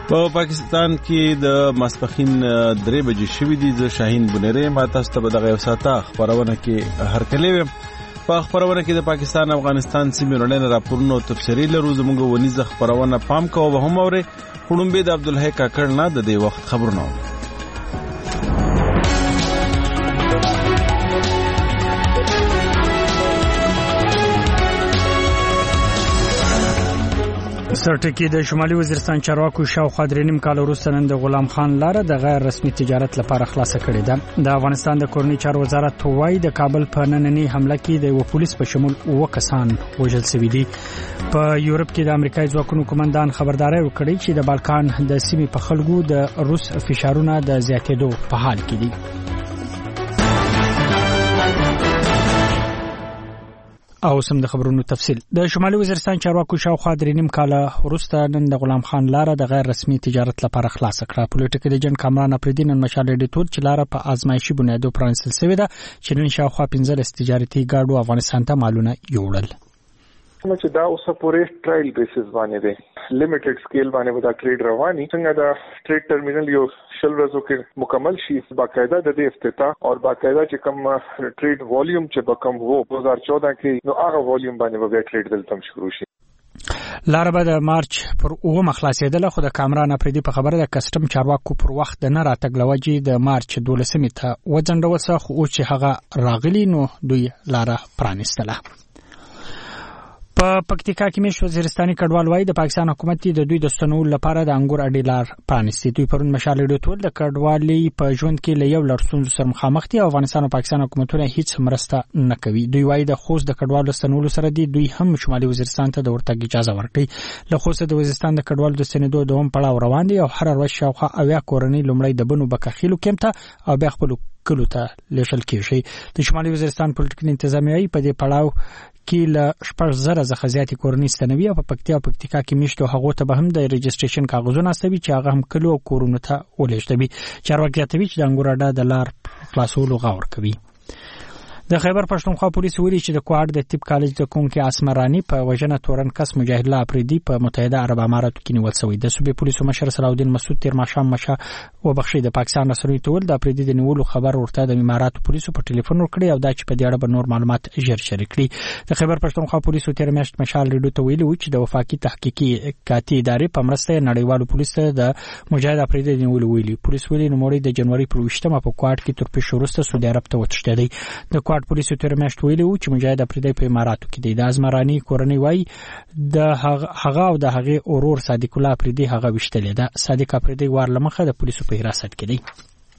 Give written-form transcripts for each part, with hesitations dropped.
په پاکستان کې د ماسپخین 3 بجې شوې دي. ز شاهین بنيري ما تاسو ته دغه وساته خبرونه کې هرکلې په خبرونه کې د پاکستان افغانستان سیمې وړاندې راپورونو تفصیلي لرو. زموږ ونیزه خبرونه پام کوو به هم اوري. خړومبه د عبدالحی کاکړ نه د دې وخت خبرونه. سرټکی د شمالي وزیرستان چارواکو شاوخوا 3 کال وروسته نن د غلام خان لاره د غیر رسمي تجارت لپاره خلاصه کړې ده. د افغانستان د کورنۍ چارو وزارت وايي د کابل په نننۍ حمله کې د پولیس په شمول 9 کسان وژل شوي دي. په یورپ کې د امریکایي ځواکونو کمانډان خبرداري ورکړې چې د بالکان د سیمې په خلکو د روس فشارونه د زیاتېدو په حال کې دي. او سم د خبرونو تفصیل. د شمالي وزیرستان چارواکو شاوخوا 3 کال وروسته نن د غلام خان لاره د غیر رسمي تجارت لپاره خلاصه کړه. پولیټیکل ایجنټ کامران افریدی نن مشال ایډیټور چې لاره په آزمایشي بنیادو پرانستل شوې ده چې نن شاوخوا 15 تجارتي ګاډو افغانستان ته مالونه یوړل. چې دا اوسه پورې ټرایل بیسز باندې دی، لیمیټډ سکیل باندې دا ټریډ رواني. څنګه دا ټریډ ټرمینل یو شل ورځو کې مکمل شي، باقاعده د دې افتتاح او باقاعده چې کوم ټریډ والیوم چې بکم وو 2014 کې نو هغه والیوم باندې به ټریډ دلته شروع شي. لاره به د مارچ پر 9 خلاصېدله، خو د کامران افریدی په خبره د کسټم چارواکو پر وخت د نه راتګ لوجې د مارچ 12 ته وځنډول خو چې هغه راغلی نو دوی لاره پرانیستله. په پکتیکا کې مش وزیرستاني کډوال وای د پاکستان حکومت د دوی د ستنول لپاره د انګور اډیلار پرانیستي. دوی پرون مشال ډیټول د کډوالي په ژوند کې له یو لړسون سره مخامخ دي او افغانستان او پاکستان حکومتونه هیڅ مرسته نه کوي. دوی وای د خوست د کډوالو ستنول سره دوی هم شمالي وزیرستان ته د ورتګ اجازه ورکړي. له خوست د وزیرستان د کډوالو د سندو دوم پړاو روان دي او هر ورځ شاوخوا 80 کورنۍ لومړی د بنو بکخیلو کېمته او بیا خپل کلو ته لېشل کېږي. د شمالي وزیرستان پولیټیکل انتظامیه په دې پړاو کې له 1000 څخه زیاتې کورنۍ ستنوي او په پکتیکا کې میشتو هغه ته به هم د رجسټریشن کاغذونه استوي چې هغه هم کلو او کورونو ته ولېږدوي. چارواکي اتوي چې د انګور اډه د لار خلاصولو غوړ کوي. د خیبر پښتونخوا پولیس ویلي چې د کوهاټ د طب کالج د کونکي اسمرانی په وژنه تورن کس مجاهد الله افریدی په متحده عرب اماراتو کې نیول شوی. د صوبې پولیسو مشر صلاح الدین مسعود تیر ماښام وبخښي د پاکستان رسنیو ته ول د افریدی د نیولو خبر ورته د اماراتو پولیسو په ټلیفون ورکړي او دا چې په دې اړه به نور معلومات ژر شریک کړي. د خیبر پښتونخوا پولیسو تیر میاشت مشال ریډیو ته ویلي و چې د وفاقي تحقیقي کاتی ادارې په مرسته نړیوالو پولیسو ته د مجاهد افریدی د نیولو ویلي. پولیس ویلي نو د جنوري پر 20 په کوهاټ کې تر پیښو وروسته سعودي عرب ته وتښتېدی. د کوهاټ پولیسو تیر میاشت ویلي و چې مجاهد افریدی په اماراتو کې دی. د ازمرانی کورنۍ وای د هغه او د هغه اورور صادق الله افریدی هغه وشتلې ده. صادق افریدی وارلمخه د پولیسو په حراست کې دی.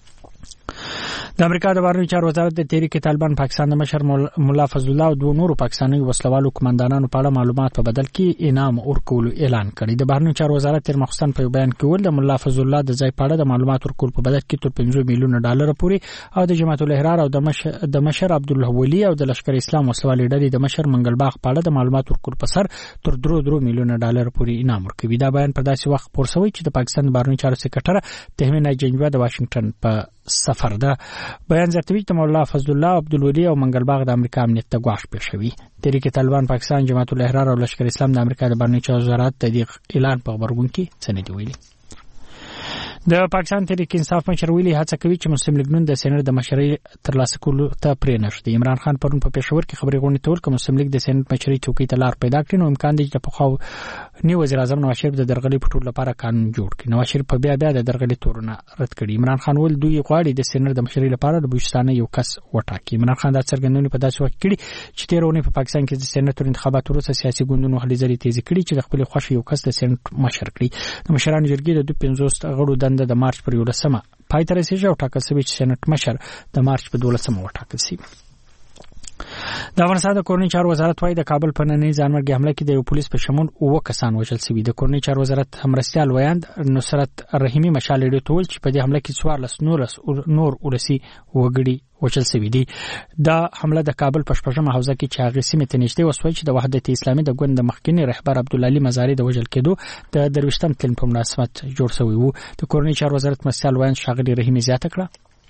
د امریکا د بهرنیو چارو وزارت د تحریک طالبان پاکستان د مشر مولا فضل الله او دوه نورو پاکستاني وسلوالو کمانډانانو په اړه معلومات په بدل کې انعام ورکول اعلان کړی. د بهرنیو چارو وزارت تر مخصوصن په بیان کې ول د مولا فضل الله د ځای په اړه د معلومات ورکول په بدل کې تر 5 میلیون ډالر پورې او د جماعت الاحرار او د مشر عبدالله ولی او د لشکر اسلام وسلوالي ډلې د مشر منګل باغ په اړه د معلومات ورکول په سر تر 3 میلیون ډالر پورې انعام ورکوي. دا بیان په داسې وخت پورسوي چې د پاکستان بهرنیو چارو سکرټر تهمینه جنجوا د واشنگټن په سفر ده. بیان زیاتوي چې مولا فضل الله عبدالولی او منګل باغ د امریکا امنیت ته ګواښ پېښوي. تحریک طالبان پاکستان جماعت الاحرار او لشکر اسلام د امریکا د بهرنیو چارو وزارت د دې اعلان په خبرګون کې څه نه دی ویلي. د پاکستان تحریک انصاف مشر ویلي هڅه کوي چې مسلم لیگ نن د سېنات د مشرۍ ترلاسه کولو ته پرې نشي. عمران خان پرون په پېښور کې خبري غونډه تول کوم مسلم لیگ د سېنات مشرۍ چوکۍ ته لار پیدا کړي نو امکان دی چې په خو نیو وزیر اعظم نواز شریف د درغلي پټول لپاره قانون جوړ کړي. نواز شریف په بیا د درغلي تورونه رد کړي. عمران خان ول دوی غواړي د سېنات د مشرۍ لپاره د بوشتانه یو کس وټاکي. عمران خان دا څرګندونه په داسې وخت کې چې 13 په پاکستان کې د سېنات انتخاباتو وروسته سیاسي ګوندونو هلې ځلې تیز کړي چې د خپل خوښ یو کس د سېنات مشر کړي. د مشرانو جرګې د 250 غړو دنده د مارچ پر 11 پای ته رسیږي او ټاکل شوی چې سېنات مشر د مارچ په 12 وټاکل شي. د افغانستان د کورنۍ چارو وزارت وايي د کابل په نننۍ ځانمرګي حمله کې د یو پولیس په شمول 9 کسان وژل شوي. د کورنۍ چارو وزارت همرستیال ویاند نصرت رحیمی مشال ډیو تول چې په دې حمله کې 14 نور ولسی وګړي وژل شوي دي. دا حمله د کابل په شپږمه حوزه کې چې هغه سیمه ته نږدې وسوي چې د وحدت اسلامي د ګوند مخکنی رهبر عبدالعلی مزاری د وژل کېدو د درويشتم تلین په مناسبت جوړ شوی وو. د کورنۍ چارو وزارت مسئول ویاند شاغلی رحیمی زیاته کړه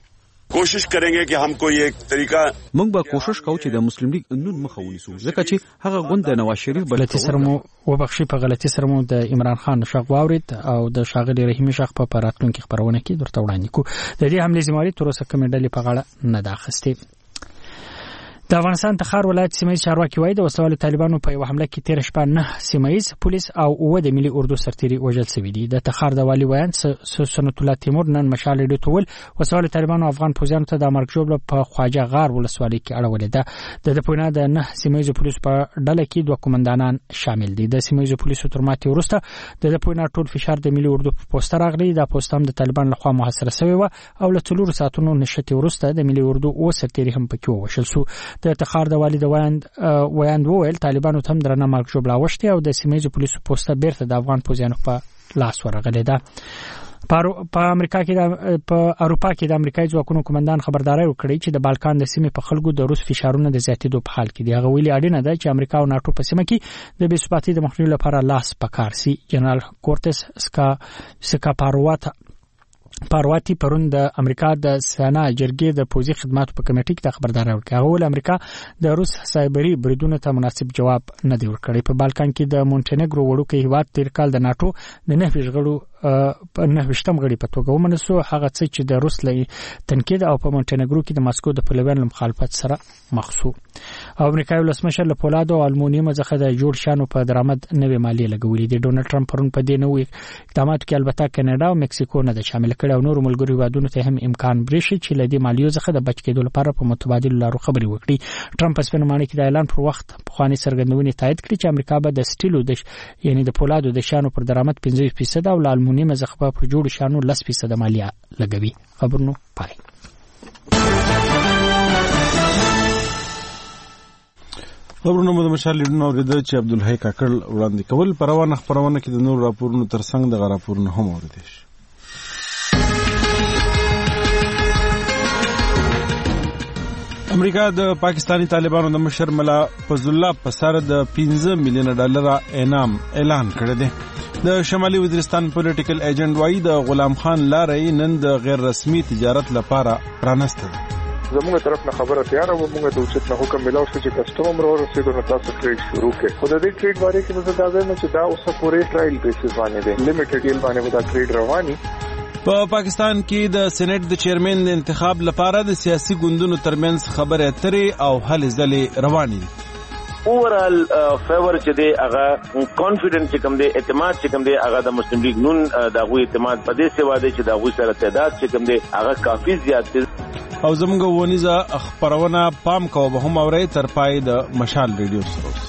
कोशिश करेंगे कि हम कोई एक तरीका موږ به کوشش کوو چې د مسلم لیگ نون مخه ونیسو ځکه چې هغه غوند د نواز شریف غلطي سره مو وبخښي په غلطي سره مو د عمران خان شغ واورید او د شاغلي رحیمي شغ په راتلونکي خبرونه کې درته وړاندې کو. د دې حمله زماري تر اوسه کومې ډلې په غاړه نه ده اخیستې. د افغانستان تخار ولایت سیمایي چارواکي وایي د وسوال طالبانو په یو حمله کې 13 شپه 9 سیمایي پولیس او 9 د ملي اردو سرتیري وژل شوي دي. د تخار د والی ویان سنت الله تیمور نن مشال ډی ټول وسوال طالبانو افغان پوځیانو ته د مرګ جوړ په خواجه غار ولسوالۍ کې اړولې ده. د پوینا د 9 سیمایي پولیس په ډله کې 2 کمانډانان شامل دي. د سیمایي پولیسو تر ماتې وروسته د پوینا ټول فشار د ملي اردو په پوسټر راغلی. د پوسټام د طالبان لخوا محاصره شوی و او له 3 ساعتونو نشته وروسته د ملي اردو او سرتیري هم پکې وشل شو. د تخار د والی د ویاند وویل طالبانو ته درنه مرګ جوړ لاوښتي او د سیمایي پولیسو پوسټه بیرته د افغان پوځیانو په لاس ورغلې ده. په امریکا کې په اروپا کې د امریکایي ځواکونو کمانډان خبرداري ورکړي چې د بالکان د سیمې په خلکو د روس فشارونو د زیاتېدو په حال کې دي. هغه ویلي اړینه ده چې امریکا او ناتو په سیمه کې د بې ثباتۍ د مخنیوي لپاره لاس پکار سي. جنرال کورتس سکا پارواتی پرون د امریکا د سنا جرګې د پوزي خدماتو په کمیټې کې خبرداري ورکړه. هغه ول امریکا د روس سایبری بریدونو ته مناسب جواب نه دی ورکړی. په بالکان کې د مونټینګرو وړوکی هیواد تیر کال د ناتو د 9 غړو په 9 غړي په توګه ومنسو. هغه څه چې د روس لې تنقید او په مونټینګرو کې د ماسکو د پلویانو مخالفت سره مخسو. امریکایي ولسمشر له پولاد او المونیم څخه د جوړ شانو په درآمد نوې مالیه لګولې دي. ډونالد ټرمپ پرون په دې نوې اقداماتو کې البته کاناډا او مکسیکو نه د شامل کړي او نور ملګرو هیوادونو ته هم امکان برېښي چې له دې مالیو څخه د بچ کېدو لپاره په متبادل لارو خبرې وکړي. ټرمپ په سپینمانه کې د اعلان پر وخت خواني څرګندونې تایید کړې چې امریکا به د سټیلو یعنی د پولادو د شانو پر درآمد 15% او له المونیم څخه پر جوړ شانو 10% مالیه لګوي. خبرونه پای. خبرونه مو د مشال لیدنه اوریدل چې عبدالحی کاکړ وړاندې کول. پروانه خبرونه کې د نور راپورونو ترڅنګ د غراپورونو هم اوریدل شي. امریکا د پاکستانی طالبانو د مشر ملا فضل الله په سر د 15 میلیون ډالر انعام اعلان کړی دی. د شمالي وزیرستان پولیټیکل ایجنټ وایي د غلام خان لارې نن د غیر رسمي تجارت لپاره پرانسته ده. زموږ طرف نه خبره تیار او موږ د اوچت نه حکم ملاو شو چې کسټمر ورو رسیدو نه تاسو ټریډ شروع کړئ. خو د دې ټریډ باره کې زه دا وایم چې دا اوس پورې ټرایل بیسس باندې دی. لیمیټډ ډیل باندې دا ټریډ رواني. په پاکستان کې د سېنات د چیرمن د انتخاب لپاره د سیاسي ګوندونو ترمنځ خبرې اترې او هلې ځلې روانې دي. اوورال فیور چې دی هغه کانفیډنس چې کوم دی اعتماد چې کوم دی هغه د مسلم لیگ نون د غوي اعتماد په دې سوا دی چې د غوي سره تعداد چې کوم دی هغه کافي زیات دی. او زموږ ونیزه خبرونه پام کوو به هم اوري تر پای د مشال ریډیو سره.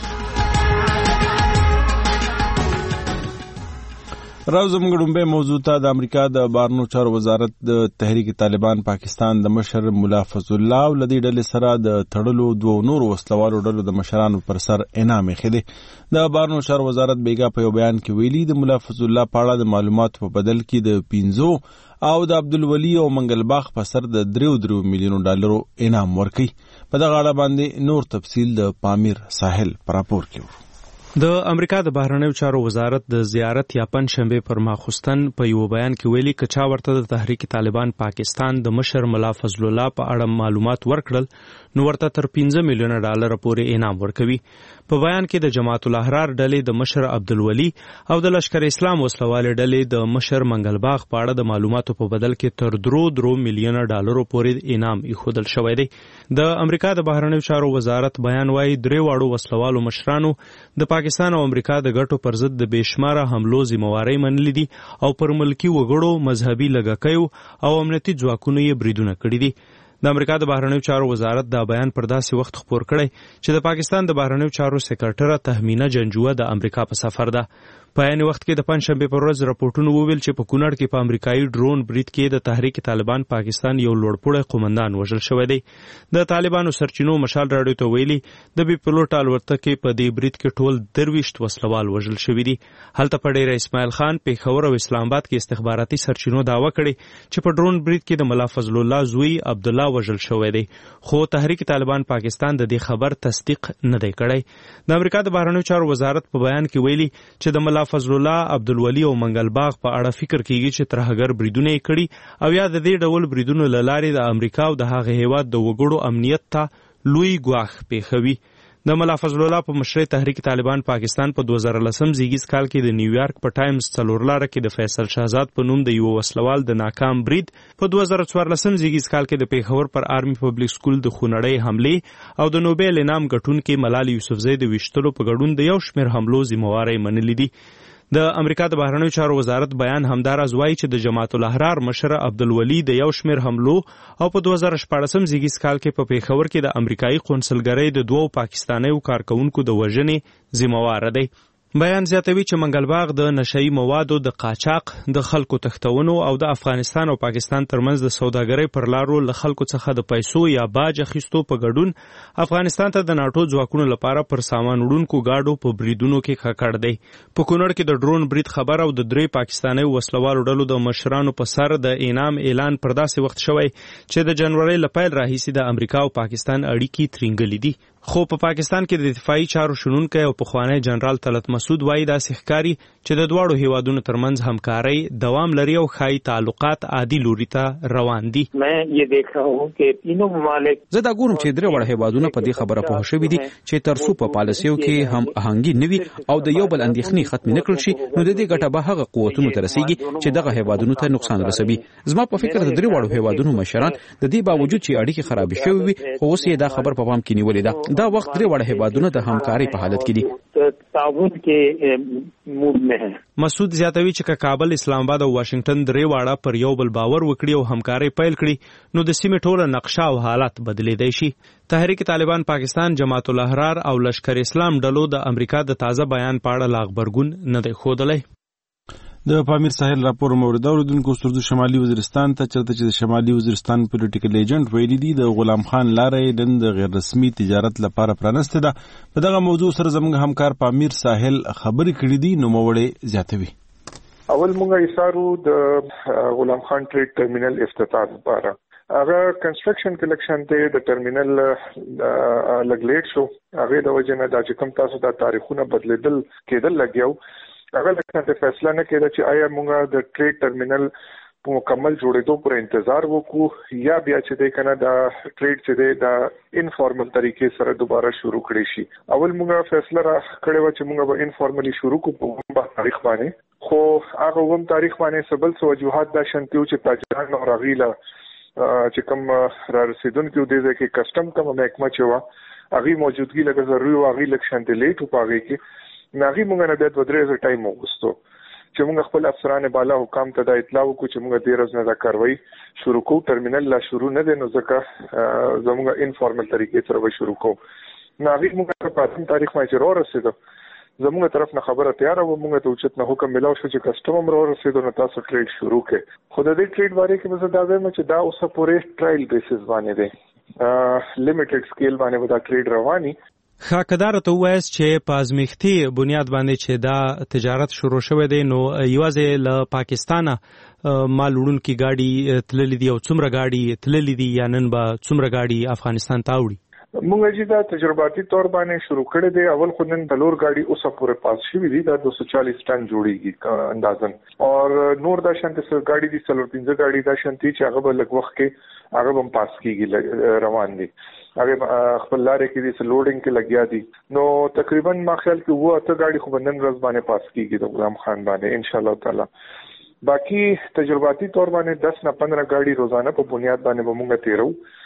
راو زموږ ډومبه موضوع ته د امریکا د بارنو چارو وزارت د تحریک طالبان پاکستان د مشر مولا فضل الله او لدی ډلې سره د تړلو 2 نور وسلوالو ډلو د مشرانو پر سر انعام خېده. د بارنو چارو وزارت بیګا په یو بیان کې ویلي د مولا فضل الله په اړه د معلوماتو په بدل کې د 15 او د عبدالولی او منګلباغ په سر د 3 میلیون ډالرو انعام ورکړي. په دغه اړه باندې نور تفصیل د پامیر ساحل پر راپور کې. د امریکا د بهرنیو چارو وزارت د زیارت یا پنځشنبه پر ماخوستن په یو بیان کې ویلي چې چا ورته د تحریک طالبان پاکستان د مشر مولا فضل الله په اړه معلومات ورکړل نو ورته تر 15 میلیون ډالر پورې انعام ورکوي. په بیان کې د جماعت الاحرار ډلې د مشر عبدالولی او د لشکر اسلام وسلوال ډلې د مشر منګلباغ په اړه د معلوماتو په بدل کې تر 3 میلیون ډالر پورې انعام ایښودل شوی دی. د امریکا د بهرنیو چارو وزارت بیان وايي 3 واړو وسلوالو مشرانو د پاکستان او امریکا د ګټو پر ضد د بشماره حملو ذمہواری منلې دي او پر ملکی وګړو مذهبي لګکیو او امنیتي ځواکونو یې بریدونه کړي دي. د امریکا د بهرنیو چارو وزارت دا بیان پر داسې وخت خپور کړی چې د پاکستان د بهرنیو چارو سکرټره تهمینه جنجوه د امریکا په سفر ده. په عین وخت کې د پنځشنبه پر ورځ راپورټونه وویل چې په کونړ کې په امریکایي ډرون برید کې د تحریک طالبان پاکستان یو لوړپوړی قومندان وژل شوی دی. د طالبانو سرچینو مشال راډیو ته ویلي د بي پلوټ الوتکې په دې برید کې ټول 23 وسلوال وژل شوي دي. هلته په ډیره اسماعیل خان پیښور او اسلام آباد کې استخباراتي سرچینو دعوه کړې چې په ډرون برید کې د مولا فضل الله زوی عبد الله وژل شوی دی، خو تحریک طالبان پاکستان د دې خبر تصدیق نه دی کړی. د امریکا د بهرنیو چارو وزارت په بیان کې ویلي چې د مولا ملا فضل الله عبدالولي او منګل باغ په اړه فکر کیږي چې ترهګر بریدونه کړي او یا د دې ډول بریدونو لارې د امریکا او د هغه هیواد د وګړو امنیت ته لوی ګواښ پیښوي. د ملا فضل الله په مشرۍ تحریک طالبان پاکستان په 2010 زیږیز کال کې د نیویارک په ټایمز څلورلاره کې د فیصل شهزاد په نوم د یو وسلوال د ناکام برید، په 2014 زیږیز کال کې د پیښور پر آرمي پبلک سکول د خونړۍ حملې او د نوبل انعام ګټونکي ملال یوسفزۍ د ویشتلو په ګډون د یو شمېر حملو ذمہواری منلې دي. د امریکا د بهرنیو چارو وزارت بیان همداراز وایي چې د جماعت الاحرار مشر عبدالولي د یو شمېر حملو او په 2014 زیږیز کال کې په پیښور کې د امریکایي قونسلګرۍ د دوو پاکستانیو کارکونکو د وژنې ذمہوار دی. بیان زیاتوي چې منګل باغ د نشئی موادو د قاچاق، د خلکو تښتونو او د افغانستان او پاکستان ترمنځ د سوداګرۍ پر لارو له خلکو څخه د پیسو یا باج اخیستو په ګډون افغانستان ته د ناټو ځواکونو لپاره پر سامان وړونکو گاډو په بریدونو کې ککړ دی. په کونړ کې د ډرون برید خبر او د درې پاکستاني وسلوالو ډلو د مشرانو په سر د انعام اعلان پر داسې وخت شوی چې د جنوري له پیل راهیسې د امریکا او پاکستان اړیکې ترینګلې دي. خو په پاکستان کې د دفاعي چارو شنونکی او پخوانی جنرال طلعت مسعود وایي داسې ښکاري چې د دواړو هیوادونو ترمنځ همکارۍ دوام لري او ښایي تعلقات عادي لوري ته روان دي. زه دا ګورم چې درې واړه هیوادونه په دې خبره پوه شوي دي چې ترڅو په پالیسیو کې هم آهنګي نه وي او د یو بل اندېښنې ختمې نه کړل شي نو د دې ګټه به هغه قوتونو ته رسیږي چې دغه هیوادونو ته نقصان رسوي. زما په فکر د درې واړو هیوادونو مشران د دې باوجود چې اړیکې خرابې شوې وي خو اوس یې دا خبر په پام کې نیولې ده. دا وخت درې واړه هیوادونه د همکارۍ په حالت کې دي. مسعود زیاتوي چې کابل، اسلام آباد او واشنگټن درې واړه پر یو بل باور وکړي او همکارۍ پیل کړي نو د سیمې ټوله نقشه او حالات بدلیدای شي. تحریک طالبان پاکستان، جماعت الاحرار او لشکر اسلام ډلو د امریکا د تازه بیان په اړه لا خبرګون نه دی ښودلی. د پامیر ساحل راپور مورد اوریدونکو سردو شمالي وزیرستان ته چرته چې د شمالي وزیرستان پولیټیکل ایجنټ ویلي دي د غلام خان لارې نن د غیر رسمي تجارت لپاره پرانسته ده. په دغه موضوع سره زموږ همکار پامیر ساحل خبرې کړې دي نو موړې زیاتوي. اول مونږه ایسارو د غلام خان ټریډ ټرمینل افتتاح لپاره هغه کنسټرکشن کلیکشن ته د ټرمینل لګلیټ شو هغه د وجنه د چې کوم تاسو د تاریخونه بدلیدل کېدل لګیاو هغه لکه فیصله نه کېده چې آیا مونږه د ټریډ ټرمینل په مکمل جوړېدو پر انتظار وکړو یا بیا چې د کنه د ټریډ چې د انفارمل طریقې سره دوباره شروع کړی شي. اول مونږه فیصله را کړې و چې مونږه به انفارملی شروع کوو په تاریخ باندې، خو هغه هم تاریخ باندې سبل وجوهات دا شنتیو چې تاجران او راغیله چې کوم را رسیدونکو د دې کې کسٹم کوم محکمه چې وا هغه موجودګي لکه ضروري او هغه لکشن دی لیټ او پاږي کې ناغي مونږ نه د 2-3 ټایم وغوښتو چې مونږ خپل افسران بالا حکام ته د اطلاع وکړو چې مونږ د ورځې نه دا کاروي شروع کوو. ټرمینل لا شروع نه دی نو ځکه زموږ انفارمل طریقې سره به شروع کوو. ناغي مونږ په پاتم تاریخ باندې ورو رسیدو زموږ طرف نه خبره تیار و مونږ ته اوچت نه حکم ملاو شو چې کسٹم ورو رسیدو نو تاسو ټریډ شروع کړئ. خو د دې ټریډ باره کې مزه دا وایم چې دا اوسه پورې ټرایل بیسس باندې دی، لیمیټډ سکیل باندې دا ټریډ رواني. خاکدار ته وایس چې په ازمیختي بنیاد باندې چې دا تجارت شروع شوه دی نو یوازې له پاکستانه مال وړونکي گاډي تللې دي او څومره گاډي تللې دي یا نن به څومره گاډي افغانستان ته وړي؟ مونږ چې دا تجرباتي تور باندې شروع کړی دی. اول خو نن بلور گاډي اوسه پورې پاس شوی دي دا 240 ټن جوړیږي اندازن اور نور دا شانته سر گاډي دي 3-4 گاډي دا شانتي چې هغه به لږ وخت کې هغه هم پاس کیږي روان دي. هغه خپل لارې کې دي لوډینګ کې لګیا دي نو تقریبا ما خیال کې وو اته گاډي خو بندن ورځ باندې پاس کیږي د غلام خان باندې ان شاء الله تعالی. باقی تجرباتي تور باندې 10 نه 15 گاډي روزانه په بنیاد باندې به مونږ تیرو.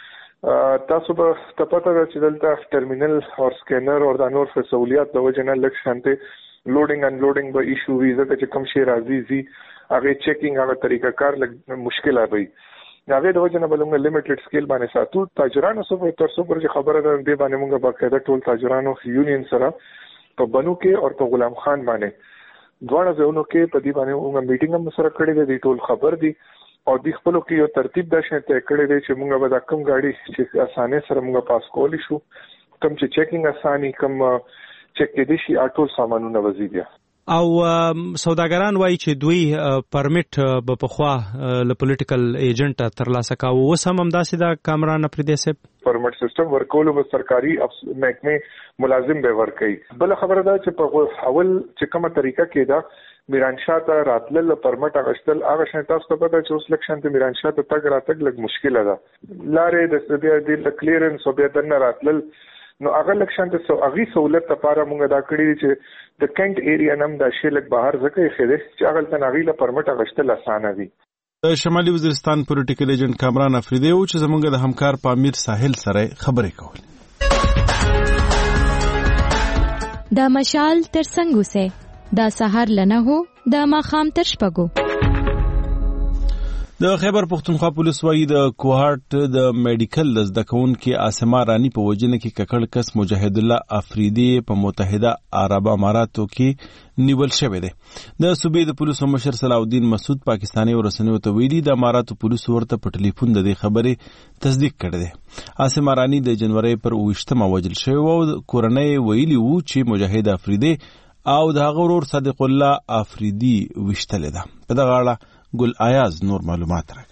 تاسو به پته ده چې دلته ټرمینل او سکینر او د نور سہولیات د وجه نه لږ شانته لوډینګ ان لوډینګ به ایشو وي ځکه چې کم شي راځي زی هغه چیکینګ هغه طریقه کار لږ مشکل وي. هغه د وجه نه بلنګ لیمیټډ سکیل باندې ساتو. تاجرانو سره تر څو پر خبره ده دې باندې موږ باقاعده ټول تاجرانو یونین سره په بنو کې او په غلام خان باندې دواړه ځایونو کې په دې باندې موږ میټینګ هم سره کړې ده. ټول خبر دي او د خپل کې یو ترتیب دا شنه ته کړی دی چې موږ به دا کم گاډي چې اسانه سره موږ پاس کولی شو کم چې چیکینګ اساني کم چیک کې دي شي ټول سامانونه وزي دي. او سوداګران وایي چې دوی پرمټ په خوا له پولیټیکل ایجنټ ترلاسه کاوه. اوس هم همداسې دا کامران پردې سپ پرمټ سیستم ورکول او سرکاري محکمه ملازم به ورکړي. بل خبره ده چې په اول چې کومه طریقه کې دا میرانشاه ته راتلل پرمټ اغشتل هغه شان تاسو ته پته چې اوس لکشن ته میرانشاه ته تګ راتګ لږ مشکله ده. لارې د کلیرنس او بیا د راتلل نو هغه لکشن ته هغه سہولت لپاره موږ دا کړی چې د کینټ ایریا نم د شیلک بهر ځکه خېده چې هغه ته نغیله پرمټ اغشتل اسانه دي. شمالي وزیرستان پولیټیکل ایجنټ کامران افریدی او چې زمونږ د همکار پامیر ساحل سره خبرې کول. دا مشال تر څنګه سه دا سحر لنه هو دا ماخام تر شپګو. د خیبر پختونخوا پولیس وايي د کوهارت د میډیکل زده کوونکي عاصمه رانی په وجنه کې ککړ کس مجاهد الله افریدی په متحده عرب اماراتو کې نیول شوی دی. د صوبې د پولیسو مشر صلاح الدین مسعود پاکستاني ورسنیو ته ویلي د اماراتو پولیسو ورته په ټلیفون د دې خبرې تصدیق کړی دی. عاصمه رانی د جنوري پر 28 وجل شوی او کورنۍ ویلي وو چې مجاهد افریدی او د هغه ورور صادق الله افریدی وشتل ده. په دغه اړه ګل آیاز نور معلومات راکړي.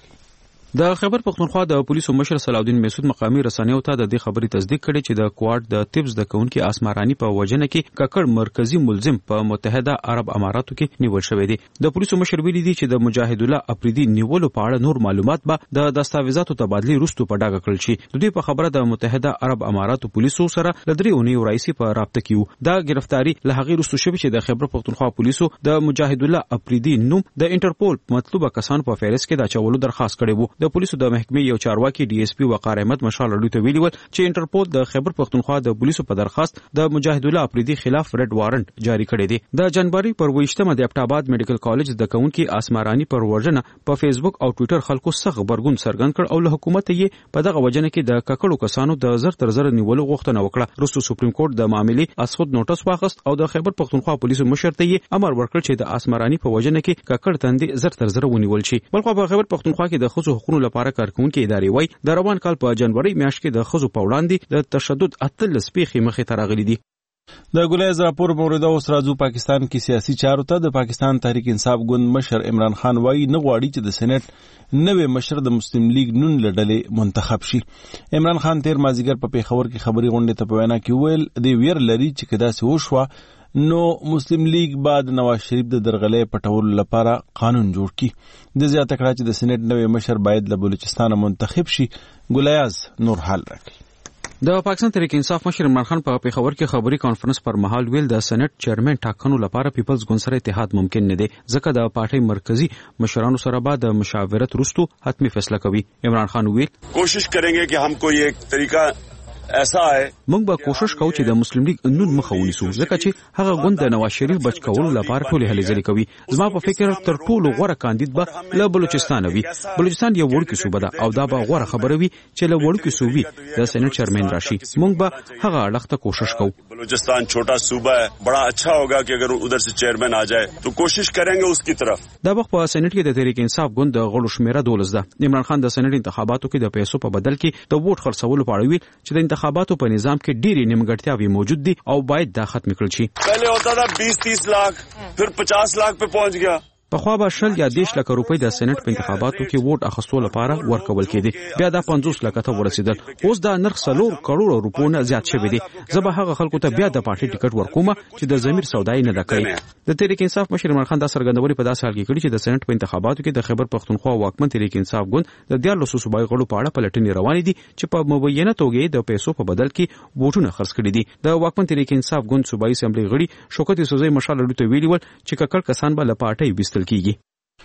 د خیبر پختونخوا د پولیسو مشر صلاح الدین مسعود مقامی رسنیو ته د دې خبرې تصدیق کړي چې د کوارټ د طبز د کونکي اسمارانی په وجنه کې ککړ مرکزی ملزم په متحده عرب اماراتو کې نیول شوی دی. د پولیسو مشر ویلي دی چې د مجاهد الله افریدی نیولو په اړه نور معلومات به د دستاویزاتو تبادله وروسته په ډاګه کړل شي. د دې په خبره د متحده عرب اماراتو پولیسو سره د 3 اونیو رئیس په رابطه کې دا گرفتاری له هغه وروسته شوی چې د خیبر پختونخوا پولیسو د مجاهد الله افریدی نوم د انټرپول مطلوبه کسان په فهرست کې د چولو درخواست کړی وو. د پولیسو د محکمې یو چارواکي ډي اس پی وقار احمد مشال اړوي ته ویلي ول چې انټرپول د خیبر پختونخوا د پولیسو په درخواست د مجاهد الله افریدی خلاف ریډ وارنټ جاری کړی دی. د جنوري پر 28 د ابټاباد میډیکل کالج د کونکي اسمارانی پر ورجنه په فیسبوک او ټوئیټر خلکو سخت خبرګون څرګند کړ او له حکومت یې په دغه وجنه کې د ککړو کسانو د زر تر زر نیولو غوښتنه وکړه. وروسته سپریم کورټ د معاملې اسخود نوټس واخیست او د خیبر پختونخوا پولیسو مشر ته یې امر ورکړ چې د اسمارانی په وجنه کې ککړ تندې زر تر زر ونیول شي. بلخو په خیبر پختونخوا کې د خصوصي حقوقو لپاره کارکونکي ادارې وایي د روان کال په جنوري میاشت کې د خزو په وړاندې د تشدد اتلس پیښې مخې ته راغلي دي. د ګولایز راپور مورده اوس راځو پاکستان کې سیاسي چارو ته. د پاکستان تحریک انصاف ګوند مشر عمران خان وایي نه غواړي چې د سېنات نوې مشر د مسلم لیگ نون لړلې منتخب شي. عمران خان تیر مازیګر په پیښور کې خبري غونډه ته په وینا کې ویل د ویر لري چې کدا سه وشوه نو مسلم لیگ بعد نواز شریف د درغلې پټولو لپاره قانون جوړ کړي. د زیاته کړه چې د سېنات نوې مشر باید له بلوچستان منتخب شي. ګولایز نور حال راکړي. د پاکستان تحریک انصاف مشر عمران خان په پیښور کې خبري کانفرنس پر مهال ویل د سېنات چیرمن ټاکنو لپاره پیپلز ګوند سره اتحاد ممکن نه دی ځکه د پارټي مرکزی مشرانو سره بعد د مشاورت وروسته حتمی فیصله کوي. عمران خان ویل کوشش کرینګے کہ ہم کوئی ایک طریقہ ایسا ہے موږ به کوشش کوو چې د مسلم لیگ نون مخه ونیسو ځکه چې هغه ګوند د نواز شریف بچ کولو لپاره ټولې هلې ځلې کوي. زما په فکر تر ټولو غوره کاندید به له بلوچستان وي. بلوچستان یو وړوکی صوبه ده او دا به غوره خبره وي چې له وړوکی صوبې د سېنات چیرمن راشي. موږ به هغه اړخ ته کوشش کوو. بلوچستان چھوٹا صوبہ ہے, بڑا اچھا ہوگا کہ اگر ادھر سے چیئرمین آ جائے تو کوشش کریں گے اس کی طرف. دا وخت په سېنات کې د تحریک انصاف ګوند د غړو شمیره 12 ده. عمران خان د سېنات انتخاباتو کې د پیسو په بدل کې د ووټ خرڅولو په اړه ویل چې د انتخاباتو په نظام کې ډېری نیمګړتیاوې موجود دي او باید دا ختم کړل شي. پہلے ہوتا تھا 20-30 لاکھ, پھر 50 لاکھ پہ پہنچ گیا. پخوا به 10 یا 10 لک روپۍ د سېنات په انتخاباتو کې ووټ اخیستو لپاره ورکول کېدي. بیا دا 50 لک ته ورسېدل. اوس دا نرخ 4 کروڑ روپو نه زیات شوی دی. زه به هغه خلکو ته بیا د پارټي ټیکټ ورکوم چې د ضمیر سودای نه ده کړې. د تحریک انصاف مشر عمران خان دا څرګندوري په داسې حال کې کړي چې د سېنات په انتخاباتو کې د خیبر پختونخوا واکمن تحریک انصاف ګوند د 14 صوبایي غړو په اړه پلټنې روانې دي چې په مبینه توګه د پیسو په بدل کې ووټونه خرڅ کړي دي. د واکمن تحریک انصاف ګوند صوبایي اسمبلی غړي شوکت یوسفزئی مشال اړوي ته ویلي ول چې ککړ کسان به له پارټي وستل کیږي.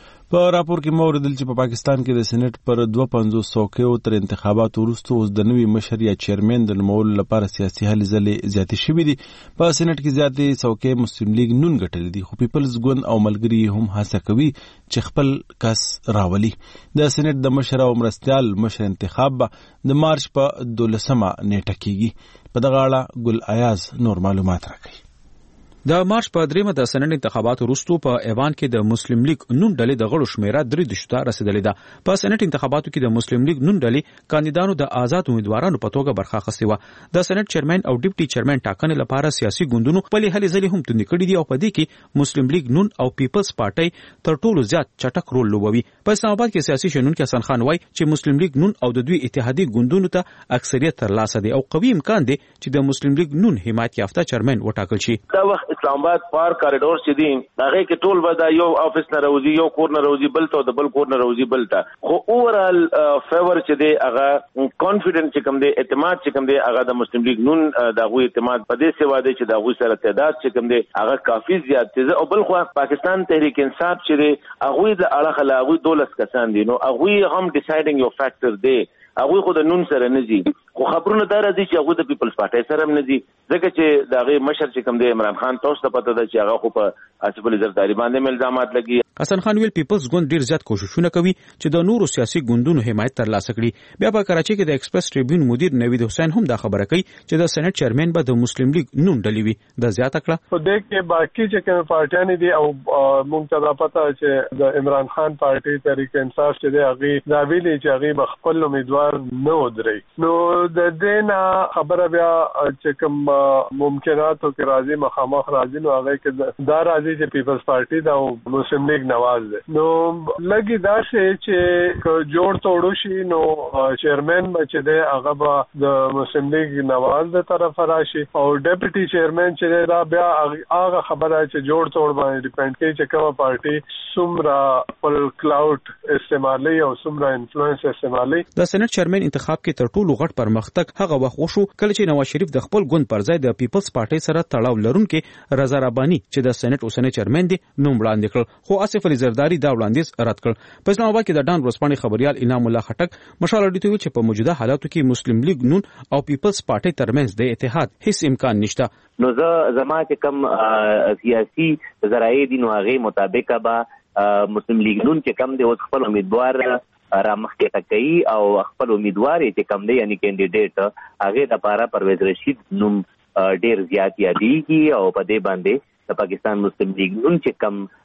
په راپور کې موردل چې په پاکستان کې د سېنات پر 250 څوکیو تر انتخاباتو وروسته اوس د نوي مشر یا چیرمن د نومولو لپاره سیاسي هلې ځلې زیاتې شوې دي. په سېنات کې زیاتې څوکۍ مسلم لیگ نون ګټلې دي خو پیپلز ګوند او ملګري هم هڅه کوي چې خپل کس راولي. د سېنات د مشر او مرستیال مشر انتخاب به د مارچ په 12 نیټه کېږي. په دغه اړه ګل آیاز نور معلومات راکړي. د مارچ په دریمه د سنټ انتخاباتو وروسته په ایوان کې د مسلم لیگ نون ډلې د غړو شمیره 3 ته رسیدلې ده. په سنټ انتخاباتو کې د مسلم لیگ نون ډلې کاندیدانو د آزاد امیدوارانو په توګه برخه اخیستې و. د سنټ چیرمن او ډیپټي چیرمن ټاکنې لپاره سیاسي ګوندونو خپلې هلې ځلې هم توندې کړې دي او په دې کې مسلم لیگ نون او پیپلز پارټي تر ټولو زیات چټک رول لوبوي. په اسلام آباد کې سیاسي شنونکي حسن خان وایي چې مسلم لیگ نون او د دوی اتحادی ګوندونو ته اکثریت ترلاسه دي او قوي امکان دی چې د مسلم لیگ نون حمایت یافته چیرمن وټاکل شي. دا وخت اسلام آباد پار کاریډور چې دي هغه کې ټول ودا یو افیس نه راوځي یو کور نه راوځي بل ته د بل کور نه راوځي بل ته خو اوورال فیور چې دی هغه کانفیډنس چې کوم دی اعتماد چې کوم دی هغه د مسلم لیگ نون د غوي اعتماد په دې سوا دی چې د غوي سره تعداد چې کوم دی هغه کافي زیات دی او بل خو پاکستان تحریک انصاف چې دی هغه د اړه خلاغوي 12 کسان دي نو هغه هم ډیسایډینګ یو فیکٹر دی هغه خو د نون سره نه دي خو خبرونه دا راځي چې هغه د پیپلز پارټي سره هم نه دي ځکه چې دا غي مشر چې کوم دی عمران خان تاسو ته پته ده چې هغه خو په اسف علي زرداری باندې الزامات لګي. حسن خان ویل پیپلز ګوند ډیر زیات کوششونه کوي چې د نورو سیاسي ګوندونو حمایت ترلاسه کړي. بیا په کراچي کې د ایکسپریس ټریبیون مدیر نوید حسین هم دا خبره کوي چې د سېنات چیرمن به د مسلم لیگ نون ډلې وي. د زیاته کړه په دې کې باقي چې کوم پارټیان دي او موږ ته دا پته چې د عمران خان پارټي تحریک انصاف چې دی هغه دا ویلي چې هغه خپل امیدوار نه ودري نو د دینه خبره بیا چې کوم ممکناتو کې راځي مخامخ راځي نو هغه کې دا راځي چې پیپلز پارټي دا مسلم لیگ نواز ده نو لګي دا چې جوړ توړو شي نو چیرمن چې دی هغه د مسلم لیگ نواز د طرف راشي او ډیپټي چیرمن چې دا بیا هغه خبره چې جوړ توړ باندې ډیپند کوي چې کومه پارټي څومره خپل کلاوډ استعمالي او څومره انفلوئنس استعمالي. د سېنات چیرمن انتخاب کې تر ټولو غټ پرمختګ هغه وخت وشو کله چې نواز شریف د خپل ګوند پر ځای د پیپلز پارټي سره تړاو لرونکي رضا رباني چې د سېنات اوسنی چیرمن دی نوم وړاندې کړ خو اسف علي زرداری دا وړاندیز رد کړ. په اسلام آباد کې د ډان ورسپانې خبريال انعام الله خټک مشال اډیټو چې په موجوده حالاتو کې مسلم لیگ نون او پیپلز پارټي ترمنځ د اتحاد هیڅ امکان نشته. نو زما چې کوم سیاسي ذرایع دي نو هغه مطابق به مسلم لیگ نون چې کوم دی اوس خپل امیدوار را مخکې کوي او خپل امیدوار چې کوم دی یعنی کینډیډیټ هغه د لپاره پرویز رشید نوم ډیر زیات یادېږي او په دې باندې د پاکستان مسلم لیگ نون چې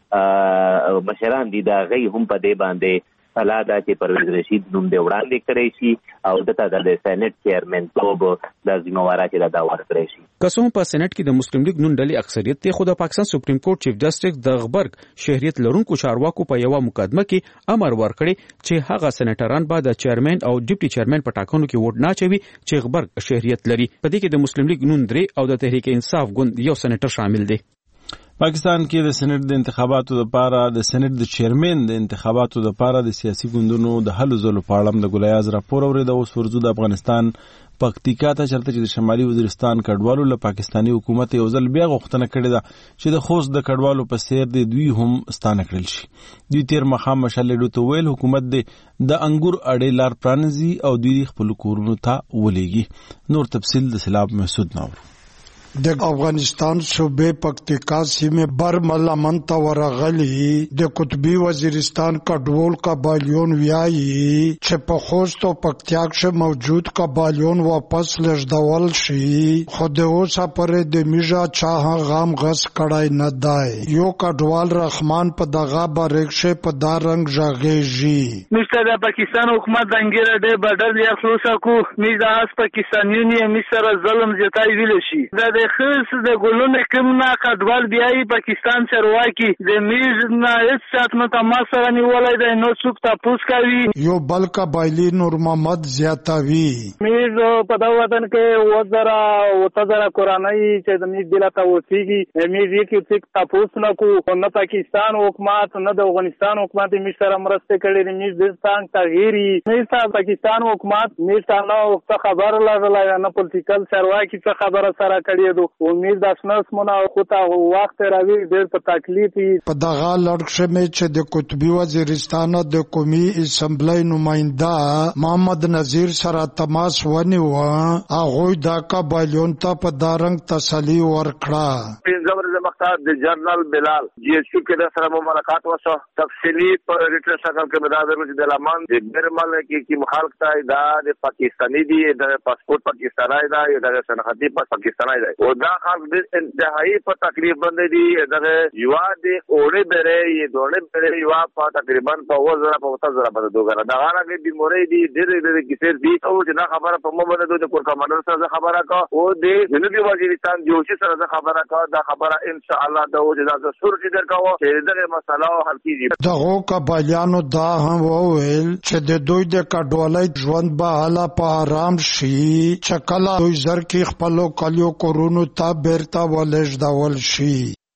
کوم مشران دي دا غي هم په دې باندې صلاح ده چې پرویز رشید نوم دی وړاندې کړی شي او دته د سېنات چیرمن توب د ذمہواره چې دا ورکړی شي. قسم په سېنات کې د مسلم لیگ نون ډلې اکثریت ته خو د پاکستان سپریم کورټ چیف جسټس د غبرګ شهريت لرونکو چارواکو په یو مقدمه کې امر ورکړی چې هغه سېناتران به د چیرمن او ډیپټي چیرمن په ټاکنو کې ووټ نه چوي چې غبرګ شهريت لري. په دې کې د مسلم لیگ نون 3 او د تحریک انصاف ګوند یو سېناتر شامل دي. پاکستان کې د سېنات د انتخاباتو لپاره د سېنات د چیرمن د انتخاباتو لپاره د سیاسي ګوندونو د هلو ځلو په اړه د ګولیاز راپور اورید او ورځو د افغانستان پکتیکا ته چرته چې د شمالي وزیرستان کډوالو له پاکستانی حکومت یو ځل بیا غوښتنه کړې ده چې د خوست د کډوالو په سیر د دوی هم ستانه کړل شي. دوی تیر مخام مشالې ډو ویل حکومت د انګور اړې لار پرانځي او دوی خپل کورونو ته ولېږي. نور تفصیل د سلام محسود نور. د افغانستان صوبې پکتیکا سیمه برملا منته ورغلی د قطبی وزیرستان کډوال قبایلیون ویایي چې په خوست او پکتیا کې موجود قبایلیون واپس لږدول شي خو د اوسه پرې د میژه چا غام غس کړای نه دی. یو کډوال رحمان په دغه بارکشه په دا رنگ ژغېږي مستر د پاکستان حکومت دنګره د بدل یا خلاص کو میزه اس پاکستانیون یې مصر ظلم زیاتای ویل شي د خص د ګلونه کومه کډوال بیاي پاکستان چرواکي د میز نه هیڅ سات نه تماس سره نیولای دی نو څوک تاسو کوي. یو بل قبایلی نور محمد زیاتوي میز په دا وطن کې وزرا قرآنی چې د میز دلته وسیږي میز یې کې تاسو نه کو نه پاکستان حکومت نه د افغانستان حکومت میز سره مرسته کړي میز د ستان تغیری میز پاکستان حکومت میز نه وخت خبر لرله نه پولیټیکل چرواکي څه خبره سره کړي امید داسنس مونږ خو ته وخت راوي ډېر په تکلیف په دغه لړکشه مې چې د قطبی وزیرستان د قومي اسمبلی نماینده محمد نذیر سره تماس ونیو هغه د قبایلیون ته په دارنګ تسلی ورکړه. زبر مختار د جنرال بلال جی ایچ کیو کې سره ملاقات وشو تفصیلی پر ریټر شکل کې مدارو چې د لمن د برمل کې مخالفت دا د پاکستانی دی د پاسپورت پاکستاني دا د شناختی پاکستاني دی او دا خلک د انتهایی په تقریبا باندې دی دغه یوا دی اوړې بره یې دوړې بره یوا په تقریبا په وزره په وتزره باندې دوغره دا هغه د بیموري دی ډېر کیسې دي او چې دا خبره په مو باندې د کور کمانډر سره خبره کا او د جنوبي وزیرستان جوشي سره خبره کا دا خبره ان شاء الله د وجدان سر چې درکاو چې دغه مسله حل کیږي دغه قبایانو دا هم وویل چې د دوی د کډوالۍ ژوند به حالا په آرام شي چې کله دوی زر کې خپلو کلیو کورونو ته بیرته ولېږدول شي.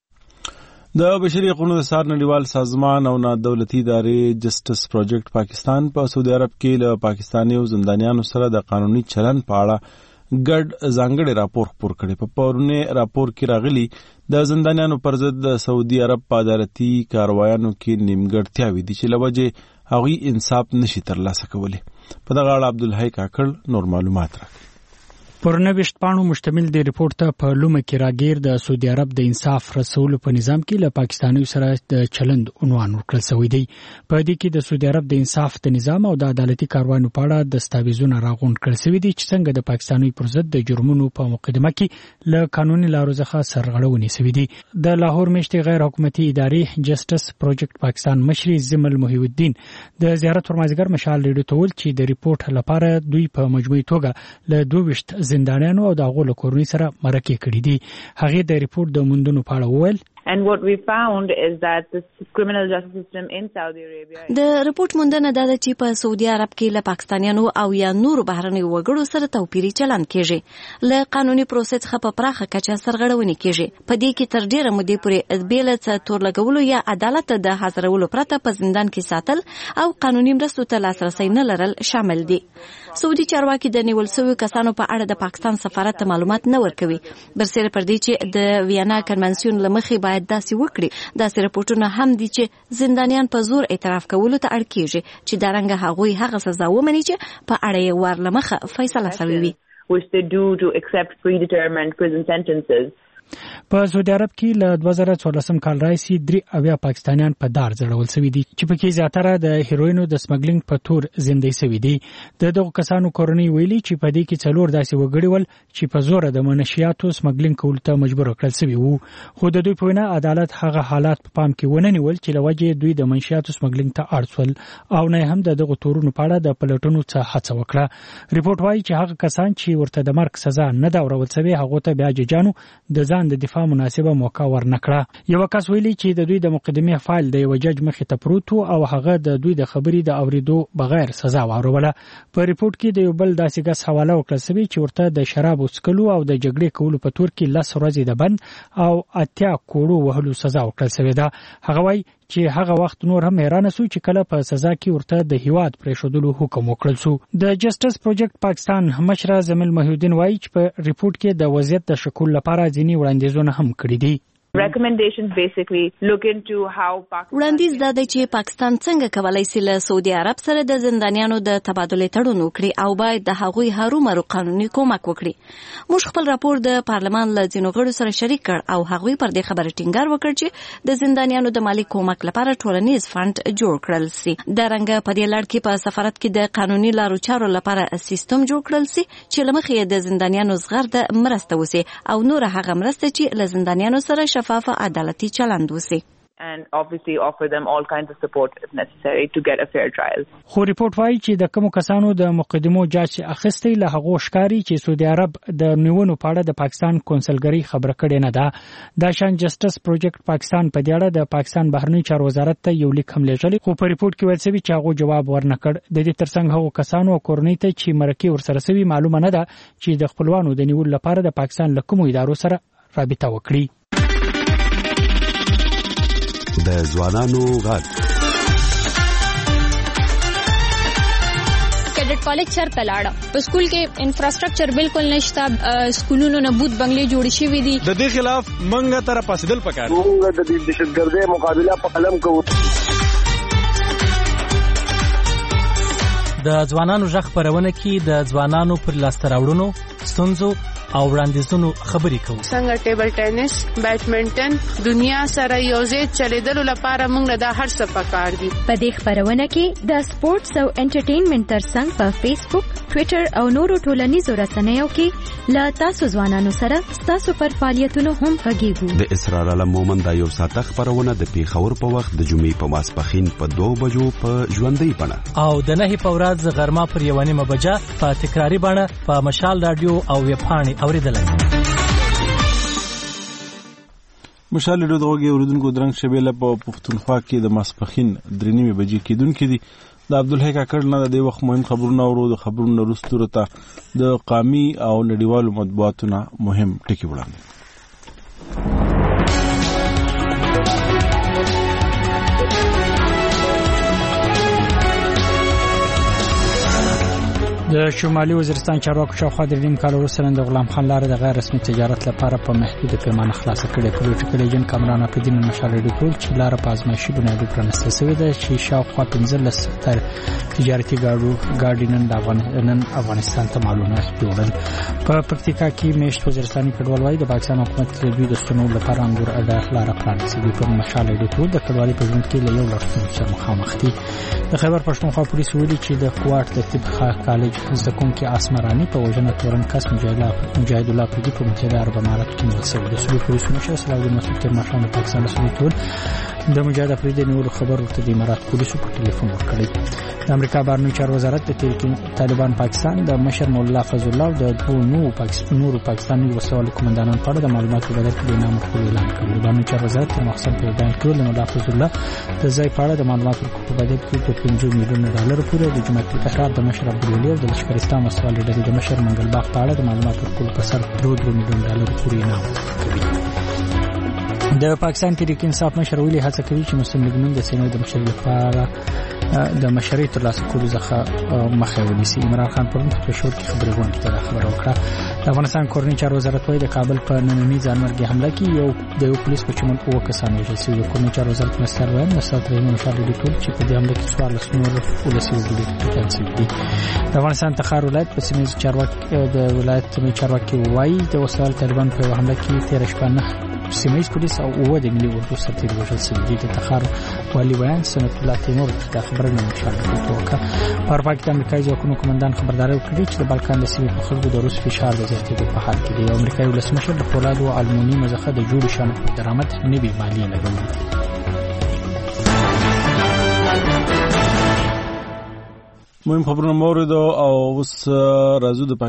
د بشري حقوقو د سار نړیوال سازمان او نا دولتي ادارې جسټس پروجیکټ پاکستان په سعودي عرب کې له پاکستاني زندانیانو سره د قانوني چلن په اړه ګډ ځانګړي راپور خپور کړي. په پورونه راپور کې راغلي د زندانیانو پر ضد د سعودي عرب په عدالتي کاروایانو کې نیمګړتیاوې دي چې لوجه هغوی انصاف نشي ترلاسه کولی. په دغه اړه عبدالحی کاکړ نور معلومات راکړي. پر 90 پاڼو مشتمل دی ریپورت ته په لومه کې راګیر د سعودي عرب د انصاف رسولو په نظام کې له پاکستانیو سره د چلند عنوان ورکړل شوی دی. په دې کې د سعودي عرب د انصاف د نظام او د عدالتي کاروانو په اړه دستاویزونه راغونډ کړل شوی دي چې څنګه د پاکستانیو پر ضد د جرمونو په مقدمه کې له قانوني لارو څخه سرغړونې شوی دي. د لاهور میشتې غیر حکومتي ادارې جسټس پروجیکټ پاکستان مشر زمل محی الدین د زیارت پر مازیګر مشال لیدو تول چې د ریپورت لپاره دوی په مجموعي توګه له 22 زندانیانو او د هغو کورنۍ سره مرکه کړې دي. هغه د ریپورت د موندنو په اړه وویل And what we found is that the criminal justice system in Saudi Arabia د ریپورت موندنه دا ده چې په سعودي عرب کې له پاکستانیانو او یا نورو بهرنیو وګړو سره توپیري چلند کیږي. له قانوني پروسس څخه په پراخه کچه سرغړونې کیږي. په دې کې تر ډیره مودې پورې بیل تور لګولو یا عدالت د حاضرولو پرته په زندان کې ساتل او قانوني مرستو ته لاسرسي نه لرل شامل دي. سعودي چارواکي د نیول شویو کسانو په اړه د پاکستان سفارت ته معلومات نه ورکوي. برسېره پر دې چې د ویانا کنونسیون لمخې باید داسې وکړي. داسې رپورټونه هم دي چې زندانیان په زور اعتراف کولو ته اړ کیږي چې دا رنګه هغوی هغه سزا ومني چې په اړه یې ورلمخه فیصله شوې وي. Which they do to accept predetermined prison sentences. په سعودي عرب کې له 2014 کال راځي 3 پاکستانیان په دار ځړول شوي دي چې پکې زیاتره د هیروینو د سمګلینګ په تور زندې شوي دي. دغه کسانو کورنۍ ویلي چې په دې کې څلور داسې وګړي ول چې په زور د منشیاتو سمګلینګ کول ته مجبور کړل شوي وو. خو د دوی په وینا عدالت هغه حالات په پام کې ونه نیول چې لوجه دوی د منشیاتو سمګلینګ ته اړول او نه هم دغه تورونو په اړه د پلټونو څخه هڅه وکړه. ریپورت وايي چې هغه کسان چې ورته د مرګ سزا نه دا ورول شوی هغه ته بیا ججانو د ځان د دفاع مناسبه موقع ورنکړه. یو کس ویلي چې د دوی د مقدمه فایل د یو جج مخې ته پروت او هغه د دوی د خبرې د اوریدو بغیر سزا واروله. په ریپورت کې د یو بل داسې کس حواله وکړل شوی چې ورته د شراب وڅکلو او د جګړې کولو په تور کې 10 ورځې د بند او 80 کوړو وهلو سزا ورکړل شوی ده. هغه وایي چې هغه وخت نور هم حیران سو چې کله په سزا کې ورته د هیواد پرېښودلو حکم وکړل شو. د جسټس پروجیکټ پاکستان مشر زمل محی الدین وایي چې په ریپورت کې د وضعیت د شکل لپاره ځینی وړاندیزونه هم کړی دي. Recommendations basically look into how وړاندیز دا دی چې پاکستان څنګه کولای شي له سعودي عرب سره د زندانیانو د تبادله تړون وکړي او باید د هغوی هرومرو قانوني کومک وکړي. موږ خپل راپور د پارلمان له ځینو غړو سره شریک کړ او هغوی پر دې خبره ټینګار وکړ چې د زندانیانو د مالی کومک لپاره ټولنیز فند جوړ کړل شي. د رنګ په دې لړ کې په سفارت کې د قانوني لارو چارو لپاره سیستم جوړ کړل شي چې لمخې د زندانیانو زغر د مرسته وسی او نور هغه مرسته چې له زندانیانو سره شفاف عدالتي چلند وسی. And obviously offer them all kinds of support if necessary to get a fair trial. خو ریپورت وايي چې د کوم کسانو د مقدمو جاج اخیستې له هغه ښکاری چې سعودي عرب د نیونو په اړه د پاکستان کونسلګری خبره کړې نه ده. دا شان جسټس پروجیکټ پاکستان په دې اړه د پاکستان بهرنی چارو وزارت ته یو لیک هم لېږلی خو په ریپورت کې ویل شوی چې هغه جواب ورنکړ. د دې ترڅنګ هغه کسانو او کورنۍ ته چې مرکه ورسره سوي معلومه نه ده چې د خپلوانو د نیول لپاره د پاکستان له کومو ادارو سره رابطه وکړي. د ځوانانو غږ کډټ کالج چرته لاړه په سکول کې انفراستراکچر بالکل نشته سکولونو نه بوت بنگلې جوړ شوې دي. د دې خلاف منګه تر پاسدل پکار موږ د دهشتګردۍ مقابله په قلم کوو. د ځوانانو ژغ خپرونه کې د ځوانانو پر لاسته راوړنو، ستونزو او وړاندیزونو خبرې کوو. څنګه ټیبل ټینس، بیډمنټن دنیا سره یوځای چلیدلو لپاره موږ دا هر څه پکار دي. په دې خپرونه کې د سپورتس او انټرټینمنټ ترڅنګ په فیسبوک، ټوئیټر او نورو ټولنیزو رسنیو کې له تاسو ځوانانو سره تاسو پر فعالیتونو هم غږیږو. د اسرار علم مومن دا یو ساعته خپرونه د پیښور په وخت د جمعې په ماسپښین په 2 بجو په ژوندۍ بڼه او د 9 په ورځ غرمه پر 1 بجه په تکراری بڼه په مشال رادیو او ویب پاڼې اوریدلای. مشال رادیو دغه اوریدونکو درنګ شبيله په پښتونخوا کې د ماسپښین 3 بجې کېدونکې دي. د عبدالحی کاکړ نه د وخت مهم خبرونه اورو. د خبرونو وروسته ته د قامي او نړیوالو مطبوعاتو مهم ټکي وړاندې. د شمالي وزیرستان چارواکو شاوخوا د 2 کال وروسته د غلام خان لاره د غیر رسمي تجارت لپاره په محدود پیمانه خلاصه کړې. پروتوکول ایجنټ کامران اپریدین مشال ریډیکول چې لاره په ازمایښتي بنیاد پرانستل شوې ده چې شاوخوا 15 تر تجارتي ګاډي نن افغانستان ته معلومات جوړل. په پکتیکا کې میشت وزیرستاني کډوال وايي د پاکستان حکومت د دوی د ستنو لپاره انګور اډه لاره پرانستل دي. په مشال ریډیکول د کډوالي په ژوند کې له یو لړ سره مخامخ دي. د خیبر پښتونخوا پولیس ویلي چې د کوارټ د طب کالج زکون کې اسمرانی په وجنه تورن کس مجاهد الله پردي په متحده عرب امارات کې مرسل. د سولې پولیس مشر صلاح الدین مسعود تر ماشوم د پاکستان سولې ټول د مجاهد افریدي نور خبر ورته د امارات پولیسو په ټلیفون ورکړی. د امریکا بهرنیو چارو وزارت د طالبان پاکستان د مشر مولا فضل الله او د نورو پاکستاني وسوال کمانډانانو په اړه د معلوماتو بدل کړي نام ورکول اعلان کړی. د بهرنیو چارو وزارت په مخصوص په بیان کې د مولا فضل الله د ځای په اړه د معلوماتو په بدل کې د $5 میلیون پورې د جمعیت التحرار د مشر عبدالولي او د لشکرستان وسوال ډلې د مشر منګل باغ په اړه د معلوماتو ورکول په سر $2 میلیون پورې انعام ورکوي. د پاکستان تحریک انصاف مشر ویلي هڅه کوي چې مسلم لیګ نن د سینې د مشر لپاره د مشرۍ ترلاسه کولو څخه مخه ونیسي. عمران خان پرون په پېښور کې خبري غونډې ته خبر ورکړه. د افغانستان کورنۍ چارو وزارت وايي د کابل په نننۍ ځانمرګي حمله کې یو پولیس په چمن 2 کسان وژل شوي. د کورنۍ چارو وزارت مستر وايي نصرت رحیم مشال ډیټول چې په دې حمله کې 14 نور ولسی وګړي ټکان شوي دي. د افغانستان تخار ولایت په سیمه چارواکي د ولایت چارواکي وايي د وسایل طالبان په حمله کې 13 شپه سیمه پولیس او 9 د ملي اردو سرتیر وژل شوي دي. د تخار والي بیان سنت الله تیمور د خبرونو مشارکت وکړه. پر پاکستان امریکایي ځواکونو کمانډان خبرداري ورکړي چې د بالکان د سیمې په خلکو د روس فشار د زیاتېدو په حال کې دی. امریکایي ولسمشر د پولاد او المونیم څخه د جوړ شان په درآمد نوي مالیه لګولې دي. مهم خبرونه مورد او اوس راځو د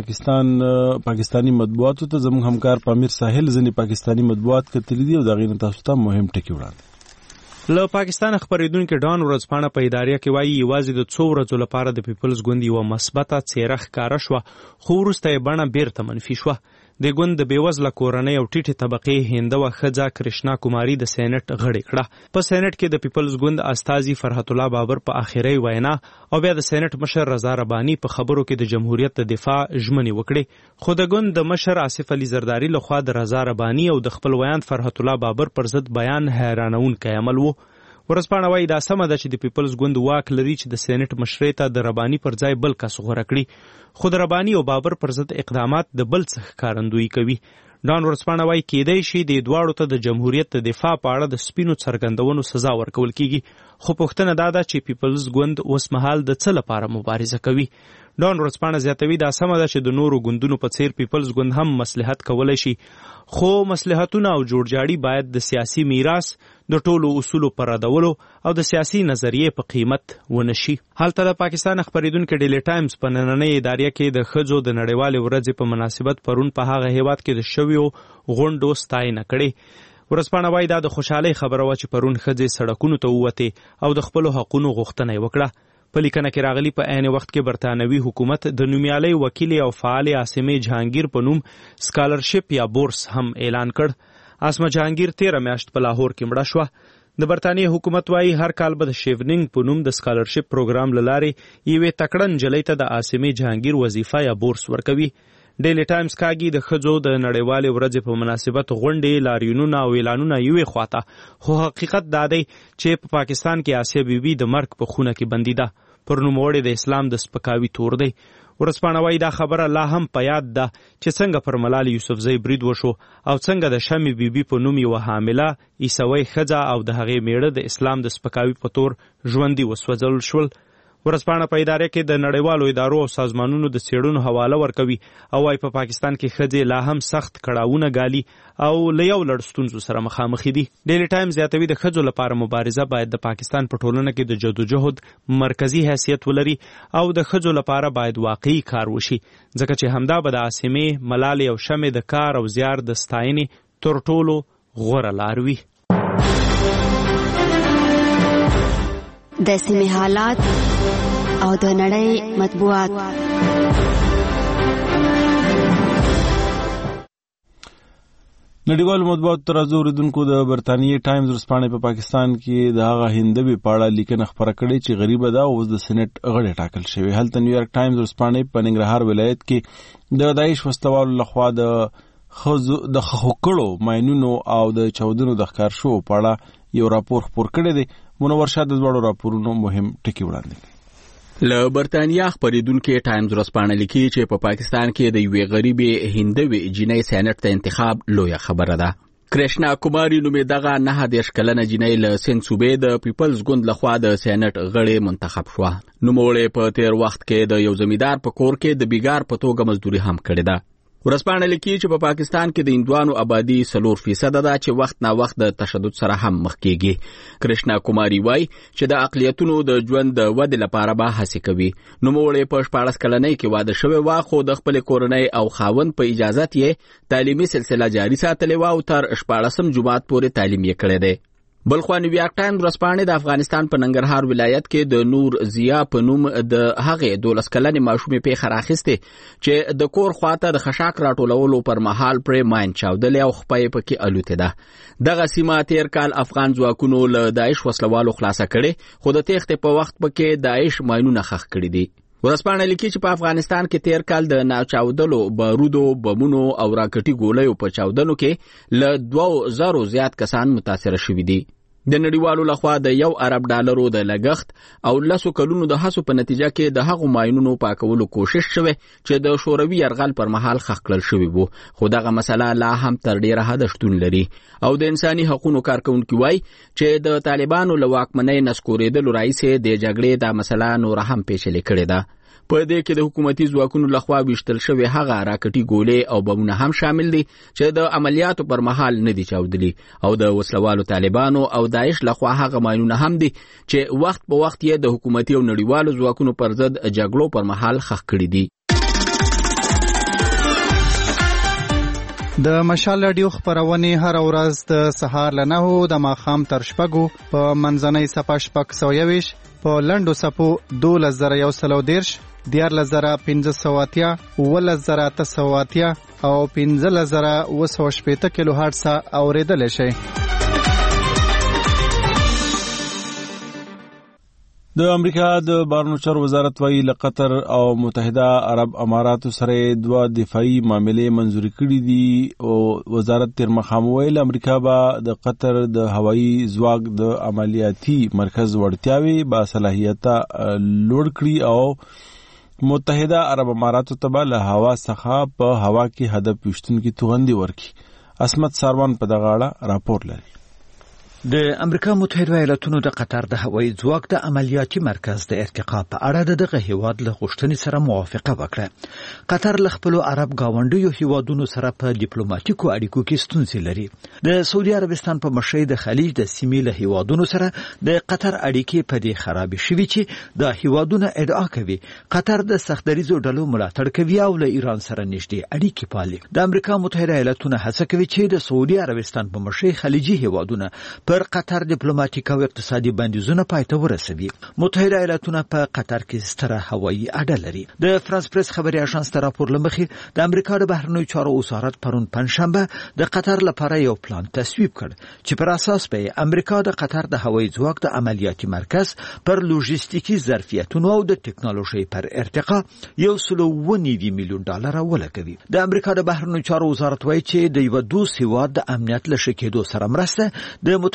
پاکستانی مطبوعاتو ته. زموږ همکار پامیر ساحل ځنې پاکستانی مطبوعات کتلي دي او دا غیر تاسو ته مهم ټکی وړاندې. له پاکستان خبرېدونکو ډان ورځپاڼه په ادارې کې وایي یوازې د 2 ورځو لپاره د پیپلز ګوند یو مثبته څیره ښکاره شوه خو وروسته یې بڼه بیرته منفي شوه. د ګوند د بیوزله کورنۍ او ټیټې طبقې هندوه ښځه کرشنا کماري د سینټ غړې کړه. په سینټ کې د پیپلز ګوند استازي فرحت الله بابر په اخیری وینا او بیا د سینټ مشر رضا ربانی په خبرو کې د جمهوریت د دفاع ژمنې وکړې. خو د ګوند د مشر آصف علي زرداری لخوا د رضا ربانی او د خپل ویان فرحت الله بابر پر ضد بیان حیرانونکی عمل و. ورځپاڼه وایي دا سمه ده چې د پیپلز ګوند واک لري چې د سینټ مشرۍ ته د ربانی پر ځای بل کس غوره کړي، خو د ربانی او بابر پر ضد اقدامات د بل څه ښکارندویي کوي. ډان ورځپاڼه وایي کېدای شي د دواړو ته د جمهوریت د دفاع په اړه د سپینو څرګندونو سزا ورکول کیږي، خو پوښتنه دا ده چې پیپلز ګوند اوس مهال د څه لپاره مبارزه کوي. ډان ورځپاڼه زیاتوي دا سمه ده چې د نورو ګوندونو په څیر پیپلز ګوند هم مصلحت کولی شي، خو مصلحتونه او جوړجاړي باید د سیاسي میراث د ټولو اصولو پر ردولو او د سیاسي نظریې په قیمت ونشي. هلته د پاکستان خبرېدونکي ډیلی ټایمز په نننۍ ادارې کې د ښځو د نړیوالې ورځې په مناسبت پرون په هغه هیواد کې د شویو غونډو ستاینه کړې. ورځپاڼه وایي دا د خوشحالۍ خبره وه چې پرون ښځې سړکونو ته ووتې او د خپلو حقونو غوښتنه یې وکړه. په لیکنه کې راغلي په عین وخت کې برتانوي حکومت د نومیالۍ وکیل او فعال عاصمې جهانگیر په نوم سکالرشپ یا بورس هم اعلان کړ. عاصمه جهانگیر 13 میاشت په لاهور کې مړه شوه. د برتانیې حکومت وایي هر کال به د شیونینګ په نوم د سکالرشپ پروګرام له لارې یوې تکړه نجلۍ ته د عاصمې جهانگیر وظیفه یا بورس ورکوي. ډیلی ټایمز کاږي د ښځو د نړیوالې ورځې په مناسبت غونډې، لاریونونه او اعلانونه یوې خواته، خو حقیقت دا دی چې په پاکستان کې آسیه بیبي د مرګ په خونه کې بندي ده. پر نوموړي د اسلام د سپکاوي تور دی. ورځپاڼه وایي دا خبره لا هم په یاد ده چې څنګه پر ملال یوسفزۍ برید وشو او څنګه د شمې بیبي په نوم یوه حامله عیسوۍ ښځه او د هغې میړه د اسلام د سپکاوي په تور ژوندي وسوځول شول. ورځپاڼه په اداره کې د نړیوالو ادارو او سازمانونو د څېړنو حواله ورکوي او وايي په پاکستان کې ښځې لا هم سخت کړاوونه ګالي او له یو لړ ستونزو سره مخامخ دي. ډیلی ټایم زیاتوي د ښځو لپاره مبارزه باید د پاکستان په ټولنه کې د جدوجهد مرکزی حیثیت ولري او د ښځو لپاره باید واقعي کار وشي، ځکه چې همدا به د عاصمې، ملالې او شمې د کار او زیار د ستاینې تر ټولو غوره لار وي. د سیمې حالات او د نړۍ مطبوعات. نړیوالو مطبوعاتو تر راځو اوریدونکو د برطانیې ټایمز ورځپاڼې په پاکستان کې د هغه هندوې په اړه لیکنه خپره کړې چې غریبه ده او اوس د سینټ غړې ټاکل شوې. هلته نیویارک ټایمز ورځپاڼې په ننګرهار ولایت کې د داعش وسلوالو لخوا د خښکړو ماینونو او د چاودنو د ښکار شوو په اړه یو راپور خپور کړی دی. منور شاه د دواړو راپورونو مهم ټکي وړاندې کړي. له برطانیا خپریدونکو ټایمز ورځپاڼه لیکي چې په پاکستان کې د یوې غریبې هندوې جنۍ سینټ ته انتخاب لویه خبره ده. کرشنا کوماری نومې دغه 19 کلنه جنۍ له سند صوبې د پیپلز ګوند لخوا د سینټ غړې منتخب شوه. نوموړې په تیر وخت کې د یو زمیندار په کور کې د بیګار په توګه مزدوري هم کړې ده. ورځپاڼه لیکي چې په پاکستان کې د هندوانو آبادی 4% ده چې وخت نا وخت د تشدد سره هم مخ کیږي. کرشنا کوماری وایي چې د اقلیتونو د ژوند د ودې لپاره به هڅه کوي. نوموړې په 14 کلنۍ کې واده شوې وه، خو د خپل کورنۍ او خاوند په اجازه یې تعلیمي سلسله جاري ساتلې وه او تر 14 جماعت پورې تعلیم یې کړی دی. بلخوا نیویارک ټایمز ورځپاڼې د افغانستان په ننګرهار ولایت کې د نور ضیا په نوم د هغې 12 کلنې ماشومې پیښه راخیستې چې د کور خواته د خشاک راټولولو پر مهال پرې ماین چاودلې او خپه یې پکې الوتې ده. دغه سیمه تیر کال افغان ځواکونو له داعش وسلوالو خلاصه کړې، خو د تېښتې په وخت پکې داعش ماینونه ښخ کړي دي. ورځپاڼه لیکي چې په افغانستان کې تیر کال د ناچاودلو بارودو، بمونو او راکټي ګولیو په چاودنو کې له 2000 زیات کسان متاثر شوي دي. د نړیوالو لخوا د $1 د لګښت او 10 کلونو د هڅو په نتیجه کې د هغو ماینونو پاکولو کوشش شوه چې د شوروي یرغل پر مهال ښخ کړل شوی وو، خو دغه مسله لا هم تر ډیره حده شتون لري. او د انساني حقوقو کارکونکو وایي چې د طالبانو له واکمنۍ نسکورېدلو راځي د جګړې د مسله نور هم پیچلې کړې ده. په دې کې د حکومتي ځواکونو لخوا ویشتل شوی هغه راکټي ګولې او بمونه هم شامل دي چې د عملیاتو پر مهال نه دي چاودلي، او د وسلوالو طالبانو او داعش لخوا هغه ماینونه هم دي چې وخت په وخت یې د حکومتي او نړیوالو ځواکونو پر ضد جګړو پر مهال ښخ کړي دي. د مشال رادیو خبرونه هر ورځ د سهار له 9 د ماښام تر 6 په منځنۍ صفه 6:1 په لندو صفو 2110 14580 11880 او 15080 کیلو هرتز اوریدل شي. د امریکا د بهرنیو چارو وزارت وايي له قطر او متحده عرب اماراتو سره 2 دفاعي معاملې منزوري کړې دي او وزارت تر مخامه ویل امریکا به د قطر د هوایي ځواک د عملیاتي مرکز وړتیاوي با صلاحیت لوړ کړي او متحده عرب اماراتو ته له هوا څخه په هوا کې هدف پښتونکو توغندي ورکړي. اسمت ساروان په دغه اړه راپور لري. د امریکا متحده ایالاتونو د قطر د هوایي ځواک د عملیاتي مرکز د ارتقا په اړه دغه هیواد له غوښتنې سره موافقه وکړه. قطر له خپل عرب گاونډیو هیوادونو سره په ډیپلوماټیکو اړیکو کې ستونزې لري. د سعودي عربستان په مشرۍ د خلیج د سیمې له هیوادونو سره د قطر اړیکې په دې خراب شوي چې د هیوادونو ادعا کوي قطر د سختدریزو ډلو ملاتړ کوي او له ایران سره نږدې اړیکې پالي. د امریکا متحده ایالاتونو هڅه کوي چې د سعودي عربستان په مشرۍ خلیجي هیوادونه پر قطر ډیپلوماټیک او اقتصادي بندیزونه پای ته ورسوي. متحده ایالاتونه په قطر کې ستره هوایي اډه لري. د فرانس پریس خبري اژانس ته راپور لمخې د امریکا د بهرنیو چارو وزارت پرون پنځشنبه د قطر لپاره یو پلان تصویب کړ چې پر اساس به امریکا د قطر د هوایي ځواک د عملیاتي مرکز پر لوجستیکي ظرفیتونو او د ټکنالوژي پر ارتقا $1.9 میلیون ولګوي. د امریکا د بهرنیو چارو وزارت وایي چې د یو دوست هیواد د امنیت له شکېدو سره مرسته د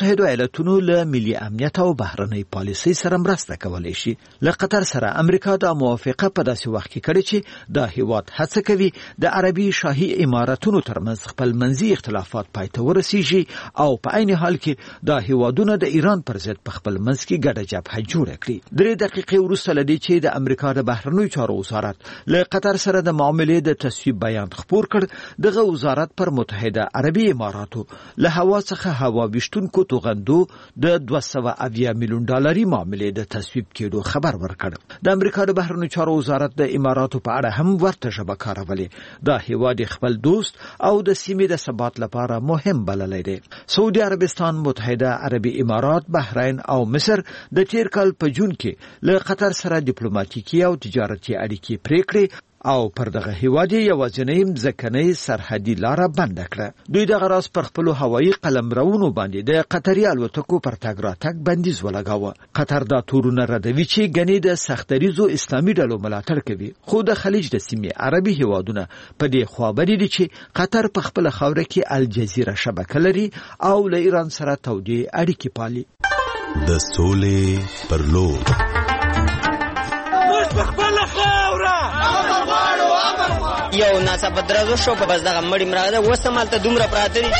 متحده ایالاتونو له ملي امنیت او بهرنۍ پالیسۍ سره مرسته کولی شي. له قطر سره امریکا د موافقه په داسې وخت کې کړې چې د هیواد هڅه کوي د عربي شاهي اماراتونو ترمنځ خپل منځي اختلافات پای ته ورسیږي او په عین حال کې د هیوادونو د ایران پر ضد په خپل منځ کې ګډه جبهه جوړه کړي. 3 دقیقې وروسته له دې چې د امریکا د بهرنیو چارو وزارت له قطر سره د معاملې د تصویب بیان خپور کړ، دغه وزارت پر متحده عربي اماراتو له هوا څخه هوا ویشتونکو توغندو د 280 میلیون ډالري معاملې د تصویب کېدو خبر ورکړ. د امریکا د بهرنیو چارو وزارت د اماراتو په اړه هم ورته ژبه کارولې. دا هیواد خپل دوست او د سیمې د ثبات لپاره مهم بللی دی. سعودي عربستان، متحده عربي امارات، بحرین او مصر د تیر کال په جون کې له قطر سره ډیپلوماټیکي او تجارتي اړیکې پرې کړې او پر دغه هیواد یوازینۍ ځمکنۍ سرحدي لاره بنده کړه. دوی دغه راز پر خپلو هوایي قلمرونو باندې د قطري الوتکو پر تګ راتګ بندیز ولګاوه. قطر دا تورونه ردوي چې ګنې د سختدریزو اسلامي ډلو ملاتړ کوي، خو د خلیج د سیمې عربي هیوادونه په دې خوابدي دي چې قطر په خپله خاوره کې الجزیره شبکه لري او له ایران سره تودې اړیکې پالي. د سولې پر لور یو ناڅاپه درزو شو په بس دغه مړی مراده وسمالته دومره پراته دي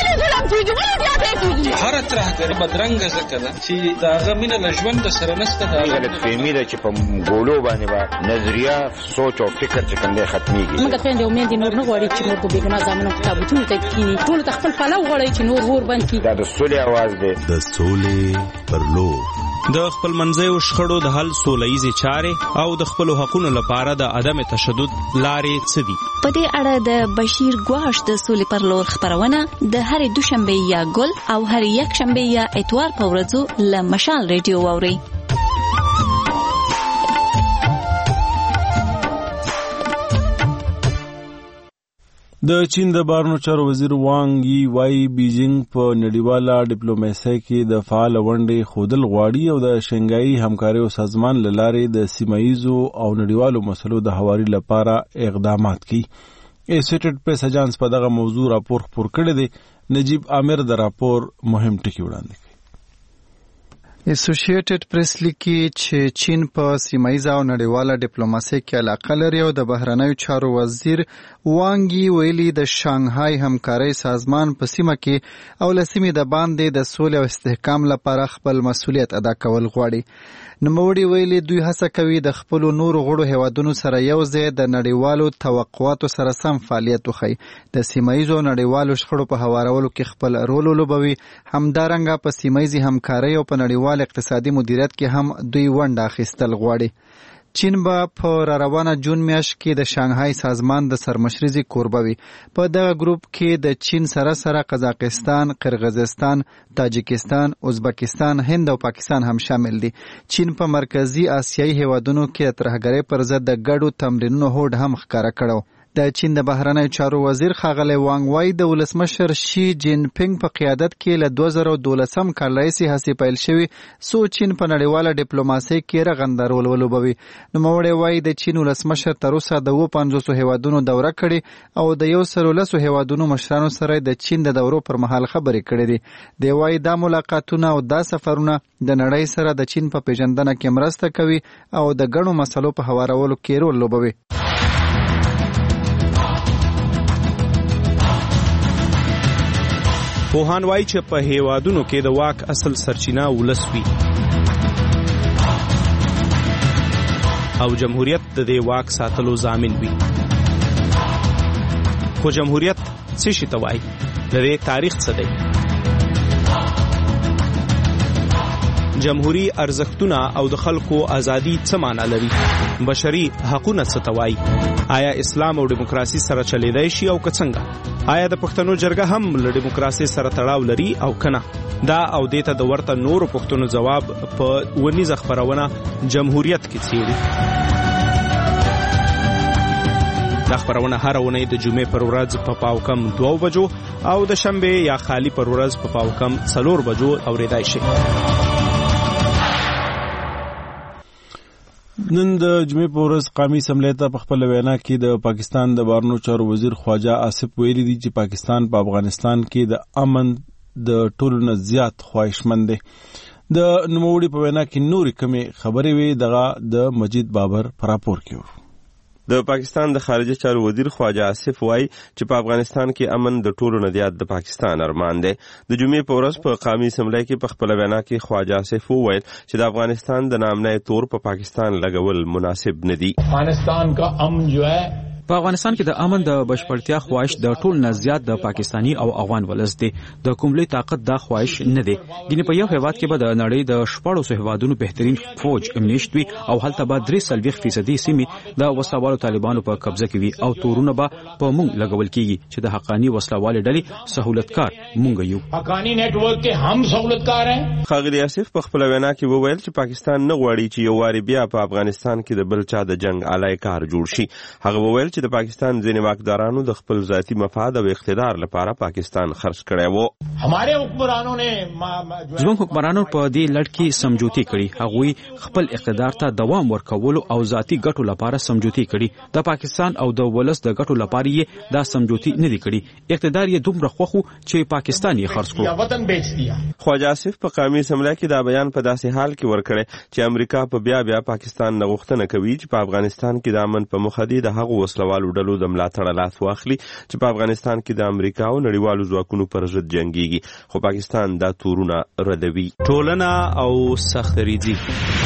هر ترهګر بدرنګ زکه ده چې داغه مینه له ژوند سره نسته. دا غلط فهمي ده چې په ګولو باندې با نظریه سوچ او فکر چې کوم دی ختميږي. موږ خويندې امید نور نه غواړي چې نور په بیګناه ځامنو کتابونه ته کینی، ټول خپل پلو غواړي چې نور ور باندې کی. دا د سولې आवाज دی. د سولې پر لور د خپل منځیو شخړو د حل سولهییزې چارې او د خپلو حقونو لپاره د عدم تشدد لارې څه دي؟ په دې اړه د بشیر ګواش د سولې پر لور خبرونه د هرې دوشنبه یا ګل او هرې یکشنبه یا اتوار په ورځو له مشال ریډیو واورئ. د چین د بهرنیو چارو وزیر وانګ یي وايي بیجینګ په نړیواله ډیپلوماسۍ کې د فعال ونډې ښودل غواړي او د شنګایي همکاریو سازمان له لارې د سیمه‌ییزو او نړیوالو مسلو د هواري لپاره اقدامات کوي. ایسوسییټډ پریس اجانس په دغه موضوع راپور خپور کړی دی. نجیب عامر د راپور مهم ټکي وړاندې کوي. ایسوسییټډ پریس لیکي چې چین په سیمه‌ییزه او نړیواله ډیپلوماسۍ کې علاقه لري او د بهرنیو چارو وزیر وانګ یي ویلي د شانګهای همکارۍ سازمان په سیمه کې او له سیمې د باندې د سولې او استحکام لپاره خپل مسؤلیت ادا کول غواړي. نوموړي ویلي دوی هڅه کوي د خپلو نورو غړو هیوادونو سره یو ځای د نړیوالو توقعاتو سره سم فعالیت وکړي، د سیمه‌ییزو او نړیوالو شخړو په هوارولو کې خپل رول ولوبوي. همدارنګه په سیمه‌ییزې همکارۍ او په نړیوال اقتصادي مدیریت کې هم دوی ونډه اخیستل غواړي. چین به په روانه جون میاشت کې د شانګهای سازمان د سرمشرۍ کوربه وي. په دغه ګروپ کې د چین سره قزاقستان، قرغیزستان، تاجکستان، ازبکستان، هند او پاکستان هم شامل دي. چین په مرکزی آسیایي هیوادونو کې ترهګرۍ پر ضد د ګډو تمرینونو هوډ هم ښکاره کړو. د چین د بهرنیو چارو وزیر ښاغلی وانګ وايي د ولسمشر شي جین پینګ په قیادت کې له 2012 کال راهیسې هڅې پیل شوي څو چین په نړیواله ډیپلوماسۍ کې رغنده رول ولوبوي. نوموړی وايي د چین ولسمشر تر اوسه د 50 هیوادونو دوره کړې او د 110 هیوادونو مشرانو سره د چین د دورو پر مهال خبرې کړې دي. دی وايي دا ملاقاتونه او دا سفرونه د نړۍ سره د چین په پیژندنه کې مرسته کوي او د ګڼو مسلو په هوارولو کې رول لوبوي. پوهان وایي چې په هیوادونو کې د واک اصل سرچینه ولس وي او جمهوریت د دې واک ساتلو ضامن وي. خو جمهوریت څه شي ته وایي؟ د دې تاریخ څه دی؟ جمهوری ارزښتونه او د خلکو ازادي څه معنی لري؟ بشري حقوقونه څه ته وایي؟ آیا اسلام او دیموکراسي سره چلیدای شي او که څنګه؟ آیا د پښتنو جرګه هم له دیموکراسي سره تړاو لري او کنه؟ دا او دیته د ورته نورو پښتنو جواب په ونیزه خبرونه جمهوریت کې څیړي. دا خبرونه هر اونۍ د جمعې پر ورځ په پاوکم 2 بجو او د شنبه یا خالی پر ورځ په پاوکم 4 بجو اوریدای شي. نن د جمعې په ورځ قومي اسمبلی ته په خپل وینا کې د پاکستان د بهرنیو چارو وزیر خواجه آصف ویلي دي چې پاکستان په افغانستان کې د امن د ټولو نه زیات خواهشمند دی. د نوموړي په وینا کې نورې کمې خبرې وي دغه د مجید بابر په راپور کې ورو. د پاکستان د خارجه چارو وزیر خواجه آصف وایي چې په افغانستان کې امن د ټولو نه زیات د پاکستان ارمان دی. د جمعې په ورځ په قومي اسمبلی کې په خپله وینا کې خواجه آصف وویل چې د افغانستان د نامنای تور په پاکستان لګول مناسب نه دي. افغانستان کا امن جو ہے په افغانستان کې د امن د بشپړتیا خواهش د ټول نه زیات د پاکستانی او افغان ولس دی. د کوم لوی طاقت دا خواهش نه دی. ګینه په یو هیواد کې به د نړۍ د 1400 هیوادونو بهترین فوج امنیشت وي او هلته به 3% سیمې د وسلوالو طالبانو په قبضه کې وي او تورونه به په مونږ لګول کیږي چې د حقانی وسلوال ډلې سہولتکار مونږ یو. حقانی نیټ ورک کې هم سہولتکار ہیں. خاغلی آصف په خپل وینا کې وویل چې پاکستان نه غواړي چې یو واری بیا په افغانستان کې د بل چا د جنگ آلای کار جوړ شي. هغه وویل چې د پاکستان ځینې واکدارانو د خپل ذاتي مفاد او اقتدار لپاره پاکستان خرڅ کړی وو. زموږ حکمرانو په دې لړ کې سمجوتي کړي. هغوی خپل اقتدار ته دوام ورکولو او ذاتي ګټو لپاره سمجوتي کړي. د پاکستان او د ولس د ګټو لپاره یې دا سمجوتي نه دي کړي. اقتدار یې دومره خوخو چې پاکستان یې خرڅ کړو. خواجه آصف په قومي اسمبلی کې دا بیان په داسې حال کې ورکړی چې امریکا په بیا پاکستان نه غوښتنه کوي چې په افغانستان کې د امن په موخه د هغو وسلوالو ډلو د ملاتړ لاس واخلي چې په افغانستان کې د امریکا او نړیوالو ځواکونو پر ضد جنگيږي. خو پاکستان دا تورونه ردوي. ټولنه او سختریزي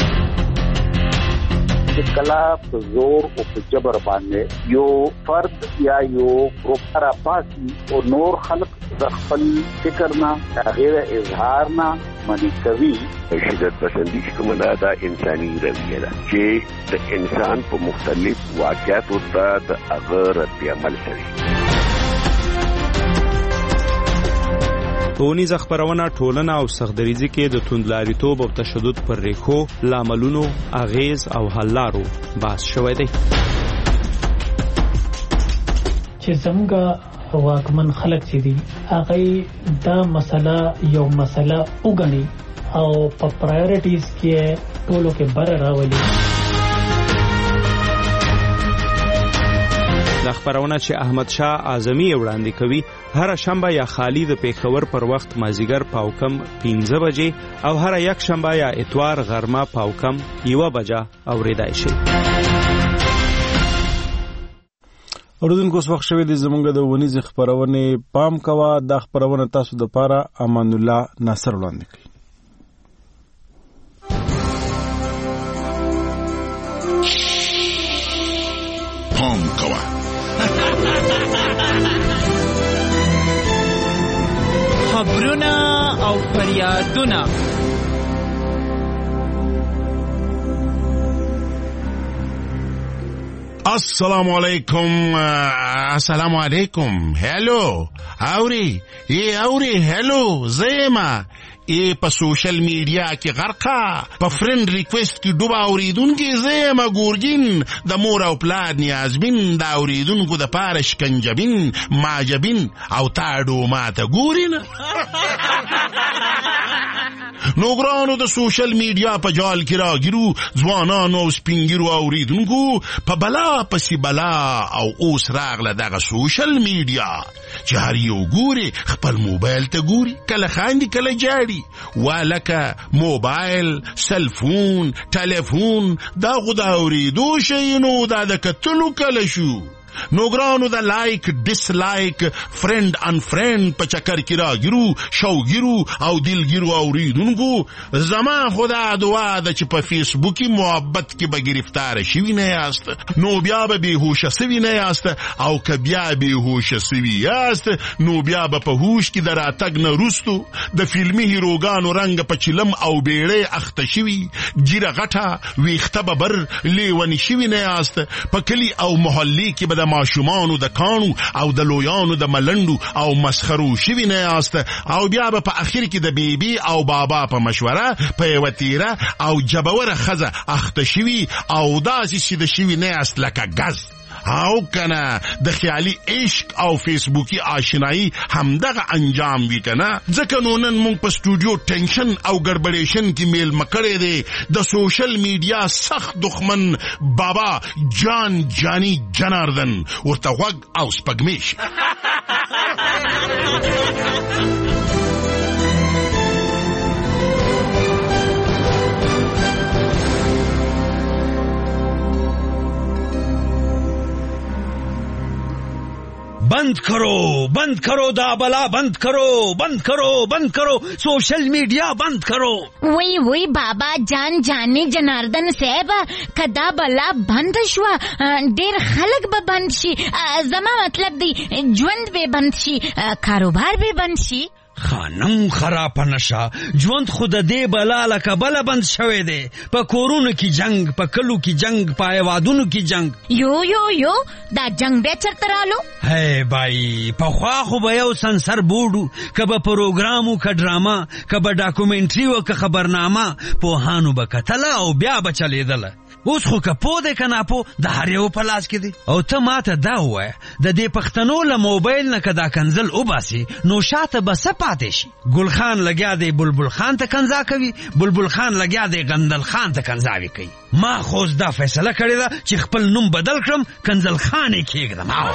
کلا په زور او په جبر باندې یو فرد یا یو ګروپ را پاسي او نور خلق د خپل فکر نه غیر اظهار نه منی کوي. شدت پسندی کومه دا انساني رویه ده چې د انسان په مختلف واقعاتو ته د هغه رد عمل کوي. ټولنیزه خپرونه ټولنه او سختدریزي کې د توندلاریتوب او تشدد پر ریښو، لاملونو، اغیز او حل لارو بحث شوی دی. چې څنګه واکمن خلک چې دي هغه دا مسله یو مسله وګڼي او په پرایورټیز کې ټولو کې بر راولي. د خبرونه چې احمد شاه اعظمي وړاندې کوي هر شنبه یا خالی د پیښور پر وخت مازیګر پاوکم 15 بجې او هر یک شنبه یا اتوار غرمه پاوکم 1 بجه اوریدای شي. اوردونکو اوس وخت شوی دی زمونږ د ونیزې خبرونه پام کوه. دا خبرونه تاسو د پاره امان الله ناصر وړاندې کوي. پام کوه خبرونه او فریادونه. السلام علیکم هلو اوري هلو زما په سوشل میډیا کې غرقه په فرند ریکوست کې ډوبه اوریدونکو زما ګورګین د مور او پلار نیازبین د اوریدونکو د پاره شکنجبین معجبین او تاړو ماته ګورین. نوګرانو د سوشل میډیا په جال کې راګیرو ځوانانو او سپینګیرو اوریدونکو په بلا پسې بلا او اوس راغله دغه سوشل میډیا چې هر یو ګوري خپل موبایل ته ګوري، کله خاندي کله جاړي. والکه موبایل، سلفون، ټلیفون دا خو د اوریدو شی نو دا د کتلو کله شو. نوګرانو د لایک ډیس لایک فرند ان فرند په چکر کې راګیرو شوګیرو او دلګیرو اوریدونکو زما خدا دعا ده چې په فیسبوکي محبت کې به گرفتار شوي نه یاست، نو بیا به بیهوشه سوي نه یاست، او که بیا بیهوشه سوي یاست نو بیا به په هوش کې د راتګ نه وروستو د فلمي هیروګانو رنګ په چلم او بیړۍ اخته شوي، ګیره غټه ویښته ببر لیوني شوي نه یاست. په کلي او محلي کې به د ماشومانو د کانو او د لویانو د ملنډو او مسخرو شوي نه یاست، او بیا به په اخر کې د بیبي او بابا په مشوره په یوه تیره او جبوره ښځه اخته شوي او داسې سیده شوي نه یاست لکه ګز. او کنه د خیالي عشق او فیسبوکی آشنایی همدغه انجام وی کنه. ځکه نو نن مونږ په سټوډیو ټینشن او ګډبډیشن کې میل مکړې دی د سوشل میډیا سخت دښمن بابا جانی جناردن ورته غوږ او سپګمیش. बंद करो दा बला बंद करो social media बंद करो। वही बाबा जान जाने जनार्दन साहब कदा बला बंद शवा ढेर खलक बे बंद शी जमा मतलब दी ژوند به बंद शी कारोबार به बंद शी। خانم خراب نشه ژوند خود دې بلا لکه بل بند شوی دی په کورونو کې جنگ په کلو کې جنگ په ایوادونو کې جنگ یو دا جنگ به چرته رالو هی بای په خوا خو به یو سنسر بورډو کبه پروګرامو ک ډراما کبه ډاکومنټري او ک خبرنامه په هانو به کتل او بیا به چلیدل اوس خو کپو ده کنه په د هر یو په لاس کې دی او ته ماته دا وای د دې پښتنو له موبایل نه کدا کنزل او باسي نو شاته بس پاتې شي ګل خان لګیا دی بلبل خان ته کنزا کوي بلبل خان لګیا دی غندل خان ته کنزاوي کوي ما خو دا فیصله کړی دا چې خپل نوم بدل کړم کنزل خان یې کېږدم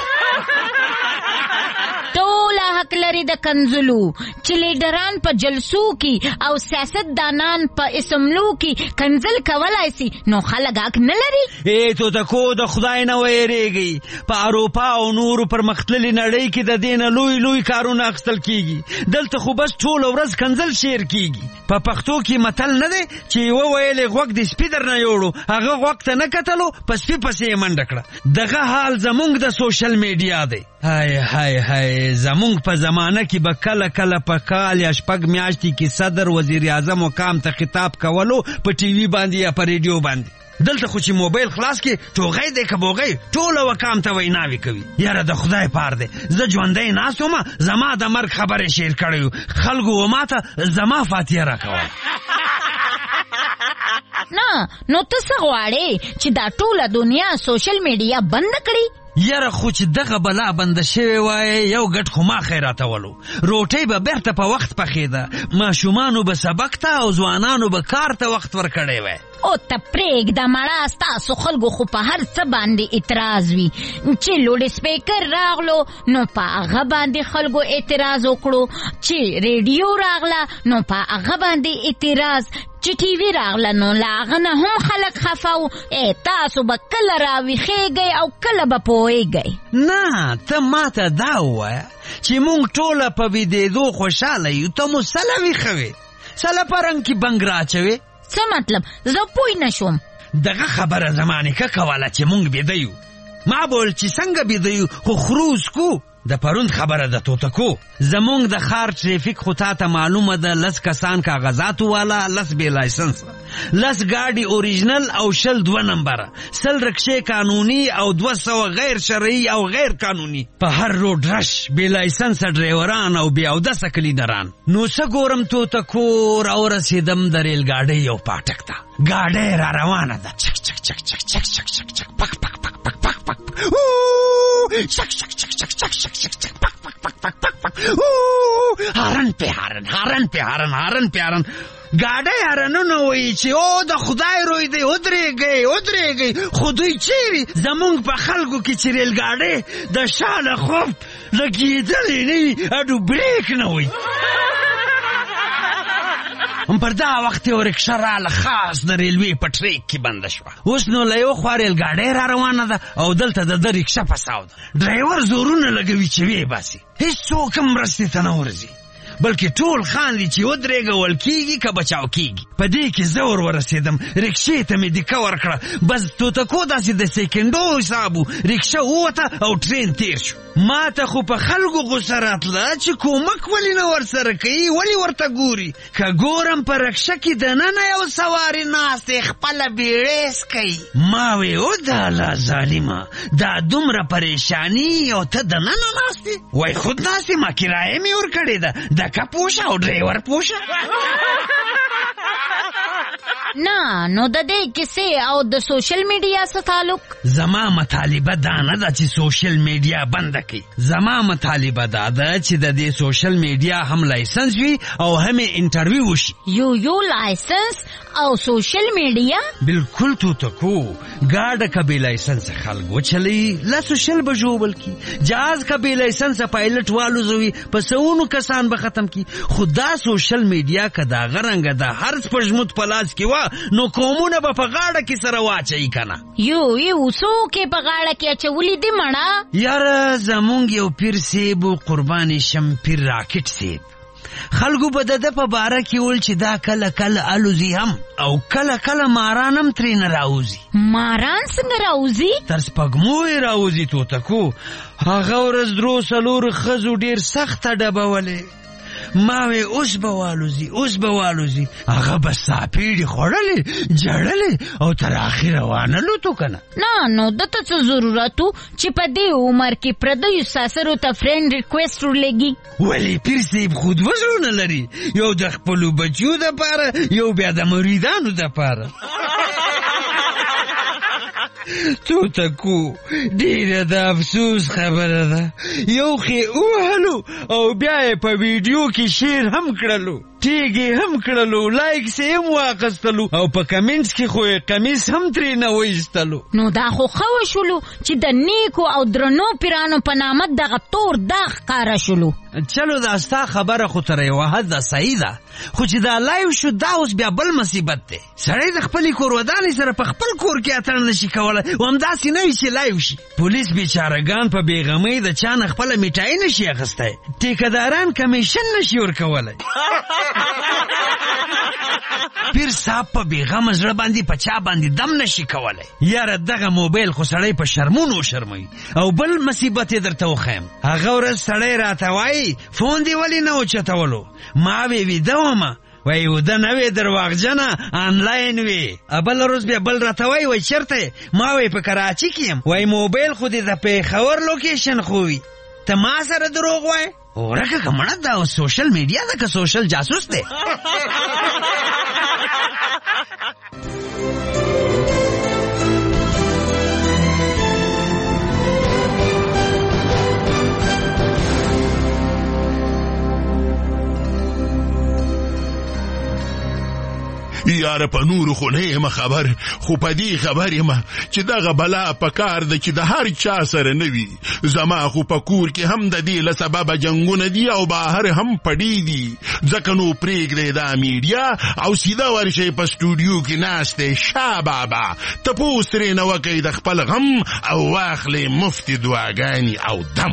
ټول حق لري د کنزلو چې لیډران په جلسو کې او سیاست دانان په اسمبلو کې کنزل کولای شي نو خلک حق نه لري تو تکو د خدای نه وېریږي په اروپا او نور پر مختللي نړۍ کې د دین لوی کارونه اخستل کیږي دلته خو بس ټول ورځ کنزل شیر کیږي په پښتو کې متل نه دی چې و ویلې غوږ د سپیډر نه یوړو هغه وخت نه کتلو پس پسې منډه کړه دغه حال زمونږ د سوشل میډیا دی هاي زمونږ په زمانه کې به کله په کال یا شپږ میاشتې کې صدر وزیر اعظم مقام ته خطاب کولو په ټي وي باندې یا په ریډیو باندې دلته خو چې موبایل خلاص کې ټوغی دی کبوغی ټول وکام ته ویناوي کوي یاره د خدای پار دی زه ژوندی ناست وم زما د مرګ خبرې شیر کړی خلکو و ماته زما فاتحه راکول نه نو ته څه غواړې چې دا ټوله دنیا سوشل میډیا بند کړي یاره خو چې دغه بلا بند شوی وای یو ګټ خو ما خیراتولو روټۍ به بیرته په وخت پخېده ماشومانو به سبق ته او ځوانانو به کار ته وخت ورکړی وای او ته پرېږده مړه ستاسو خلکو خو په هر څه باندې اعتراض وي چې لوډ سپیکر راغلو نو په هغه باندې خلکو اعتراض وکړو چې ریډیو راغله نو په هغه باندې اعتراض چې ټي وي راغله نو له هغه نه هم خلک خفه وو تاسو به کله راویښېږئ او کله به پوهېږئ نه ته ماته دا ووایه چې موږ ټوله په ویدېدو خوشحاله یو ته مو سله ویښه وې سله په رنګ کې بنګ راچوې څه مطلب زه پوه نه شوم دغه خبره زما نیکه کوله چې موږ بیده یو ما بول چې څنګه بیده یو خو خروز کو د پرون خبره د توتکو زمونږ د خار ټریفیک خو تاته معلومه ده 10 کسان کاغذاتو والا 10 بې لایسنس 10 ګاډي اوریجنل او 2 نمبر 100 رکشې قانوني او 200 غیر شرعي او غیر قانوني په هر روډ رش بې لایسنس ډرایوران او بیا او د سکلیدران نو څه ګورم توتکو را رسیدم د ریل ګاډي یو پاټک ته ګاډي را روانه ده چک چک چک چک چک چک چک چک پک پک پک پک پک پک چک چک چک چک چک چک چک چک پک پک پک پک پک پک هارن په هارن ګاډی هارنونه وایي چې او د خدای روی دی ودرېږئ خو دوی چیرې زمونږ په خلکو کې چې ریل ګاډی د شا له خوب لګېدلې نه وي اډو بریک نه وي پر دا وخت یو رکشه راله خاص د ریلوې په ټریک کې بنده شوه اوس نو له یو خوا ریل ګاډی را روانه ده او دلته د رکشه په ساو ده ډرایور زورونه لګوي چې ویې باسي هېڅوک هم مرستې ته نه ورځي بلکې ټول خاندي چې ودرېږول کېږي که بچاو کېږي په دې کې زه ورسېدم رکشې ته مې دیکه ورکړه بس توتکو داسې د سیکنډو حساب و رکشه ووته او ټرین تیر شو ما ته خو په خلکو غوسه راتله چې کومک ولې نه ورسره کوي ولې ورته ګوري که ګورم په رکشه کې دننه یو سواري ناست دی خپله بیړیس کوي ما وې او دا لا ظالمه دا دومره پریشانی او ته دننه ناست دی وای خود ناست ما کرایه مې ورکړې ده دکه پوشه او ډرایور پوشه نه نو د دې کیسې او د سوشل میډیا سره تعلق زما مطالبه دا نه ده چې سوشل میډیا بند کړي زما مطالبه دا ده چې د دې سوشل میډیا هم لایسنس وي او هم انټرویو وشي یو لایسنس او سوشل میډیا بالکل توتکو ګاډه کبي لایسنس خلکو چلی لا سوشل بجوبل کی جهاز کبي لایسنس پایلټ والو زوی پسونو کسان به ختم کی خدا سوشل میډیا کدا غرنګ دا هر پرجمت پلاس کی وا نو قومونه به په غاړه کې سره واچي کنه. یو څوک په غاړه کې اچولې دي مړه؟ یاره زمونږ یو پیر سیب قربان شم پیر راکټ سیب. خلکو به د په باره کې ول چې دا کله کله الوزي هم او کله کله ماران هم ترې نه راوځي. ماران څنګه راوځي؟ تر سپږمو یې راوځي توتکو. هغه ورځ 3-4 ښځو ډېر سخته ډبولې. ما وی اوس به والوزي. هغه به ساپیړې خوړلې جړلې او تر اخره وانلو تو کنه. نو دته څه ضرورت چې په دې عمر کې پردیو ساسرو ته فرند ریکوست ورلګي؟ ولی پیر صاحب خود وزرونه لري، یو د خپلو بچیو دپاره یو بیا د مریدانو دپاره. توتکو ډیره د افسوس خبره ده، یو خې وهلو او بیا یې په ویډیو کې شیر هم کړلو، ټیګې هم کړلو، لایکس یې هم واخیستلو او په کمنټس کې خو یې قمیص هم ترې نه وایستلو. نو دا خو ښه وشولو چې د نیکو او درنو پیرانو په نامه دغه تور داغ ښکاره شولو. چلو دا ستا خبره خو تر یوه حده صحیح ده، خو چې دا لایو شو دا اوس بیا بل مصیبت دی. سړی د خپلې کورودانې سره په خپل کور کې اتڼ نشي کولی، همداسې نه وي چې لایو شي. پولیس بیچارهګان په بېغمۍ د چا نه خپله میټایي نشي اخیستی، ټیکهداران کمیشن نشي ورکولی. پیر صاحب په بېغمه زړه باندې په چا باندې دم نشي کولی. یاره دغه موبایل خو سړی په شرمونو شرموي. او بل مصیبت یې درته وښیم. هغه ورځ سړی راته وایي فون دې ولې نه اوچتولو؟ ما ویده ومه، وای وده نه وې درواغجنه آنلاین وې. بل ورځ بیا بل راته وای چېرته یې؟ ما وی په کراچي کې یم. وای موبایل خو دې د پېښور لوکیشن خو وي، ته ما سره دروغ وای؟ ورکه که مړه دا سوشل میډیا ده که سوشل جاسوس دی؟ یاره په نورو خو نه یم خبر، خو په دې خبر یم چې دغه بلا په کار ده چې د هر چا سره نه وي. زما خو په کور کې هم د دې له سببه جنګونه دي او بهر هم پډې دي. ځکه نو پرېږدئ دا میډیا او سیده ورشئ په سټوډیو کې ناست دی شاه بابا، تپوس ترې نه وکئ د خپل غم او واخلئ مفتې دعاګانې او دم.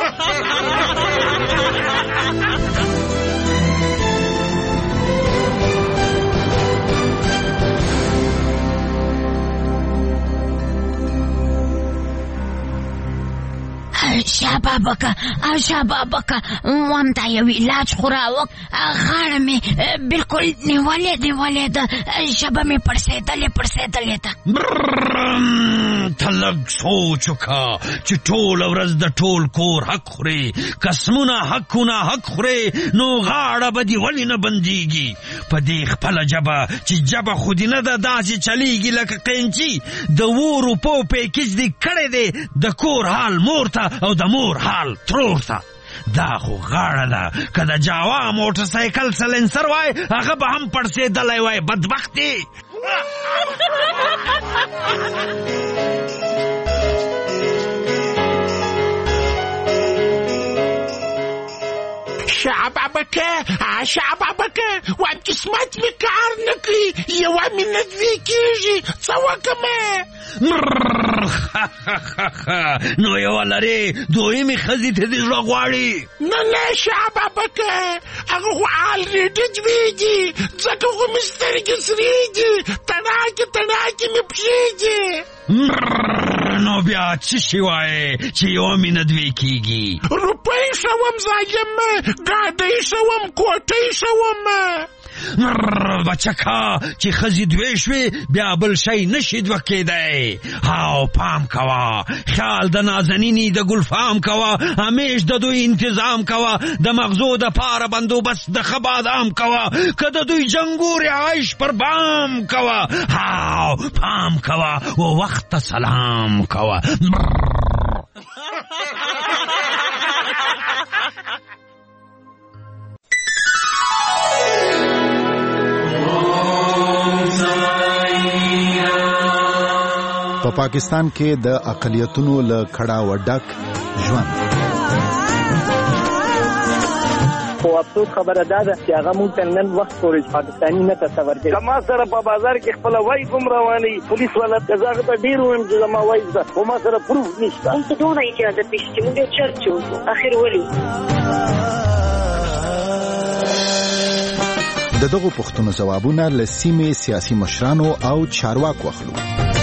شابابکه وام تا یو علاج خو راوک، غاړه مې بلکل نیولې ده، ژبه مې پړسېدلې ده. ته لږ سوچ وکړه چې ټوله ورځ د ټول کور حق خورې، قسمونه حقونه حق خورې، نو غاړه به دې ولې نه بندېږي په دې خپله ژبه چې ژبه خو دې نه ده داسې چلیږي لکه قینچي. د 2 روپو پیکج دې کړی دی د کور حال مور ته او د مور حال ترور ته. دا خو غاړه ده، که د جاوا موټر سایکل سلنسر وای هغه به هم پړسېدلی وای بدبخت دی. شابابکه وایم قسمت می کار نکړي، یوه مې نه دوی کېږي، څه وکړمه؟ نو یوه لرې دویمې ښځې ته دې زړه غواړي؟ نه شابابکه، هغه خو الریډي دوی دي، ځکه خو مې سترګې سرې دي، تڼاکې مې پښې دي. نو بیا څه شي وایې چې یوه مې نه دوی کېږي؟ روپۍ شوم ظالمه، ګاډۍ شوم، کوټۍ شوم. بچکا چې ښځې دوی شوې بیا بل شی نشي دوه کېدی. هاو پام کوه، خیال د نازنینې د ګلفام کوه، همیش د دوی انتظام کوه، د مغزو د پاره بندوبست د ښه بادام کوه، که د دوی جنګورې عیش پر بام کوه. هاو پام کوه و وخت سلام کوه. په پاکستان کې د اقلیتونو له کړاوه ډک ژوند. خو افسوس خبره ده چې هغه مونږ ته نن وخت پورې پاکستاني نه تصور کوي. زما سره په بازار کې خپل وای کوم رواني پولیس والا کزاغه ته ډیر ویم چې زما وای ده خو ما سره پروف نشته. مونږ ته ټول اجازه پېښ چې مونږ چرچ وکړو اخر ولي دغه پوښتنو جوابونه له سیمې سیاسي مشرانو او چارواکو اخلو.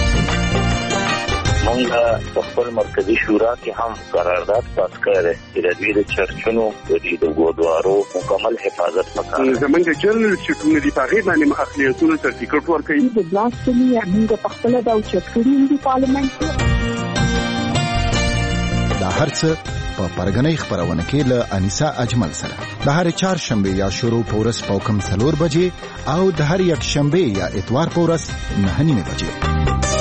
مونږ په خپل مرکزی شورا کې هم قرارداد پاس کړی چې د دوی د چرچونو د ګودوارو مکمل حفاظت وکړي. زمونږ جنرال سټونه دی په غیبه باندې اخلیتونو سرټیفیکټ ورکړي. د بلاسټمي موږ په خپل د چرچونو دی پارلیمنت دا هرڅه په پرګنۍ خبرونه کې له انیسا اجمل سره د هر چهارشنبه یا شروع پورس پوکم 4 بجې او د هر یک شنبه یا اتوار پورس 9:30 بجې.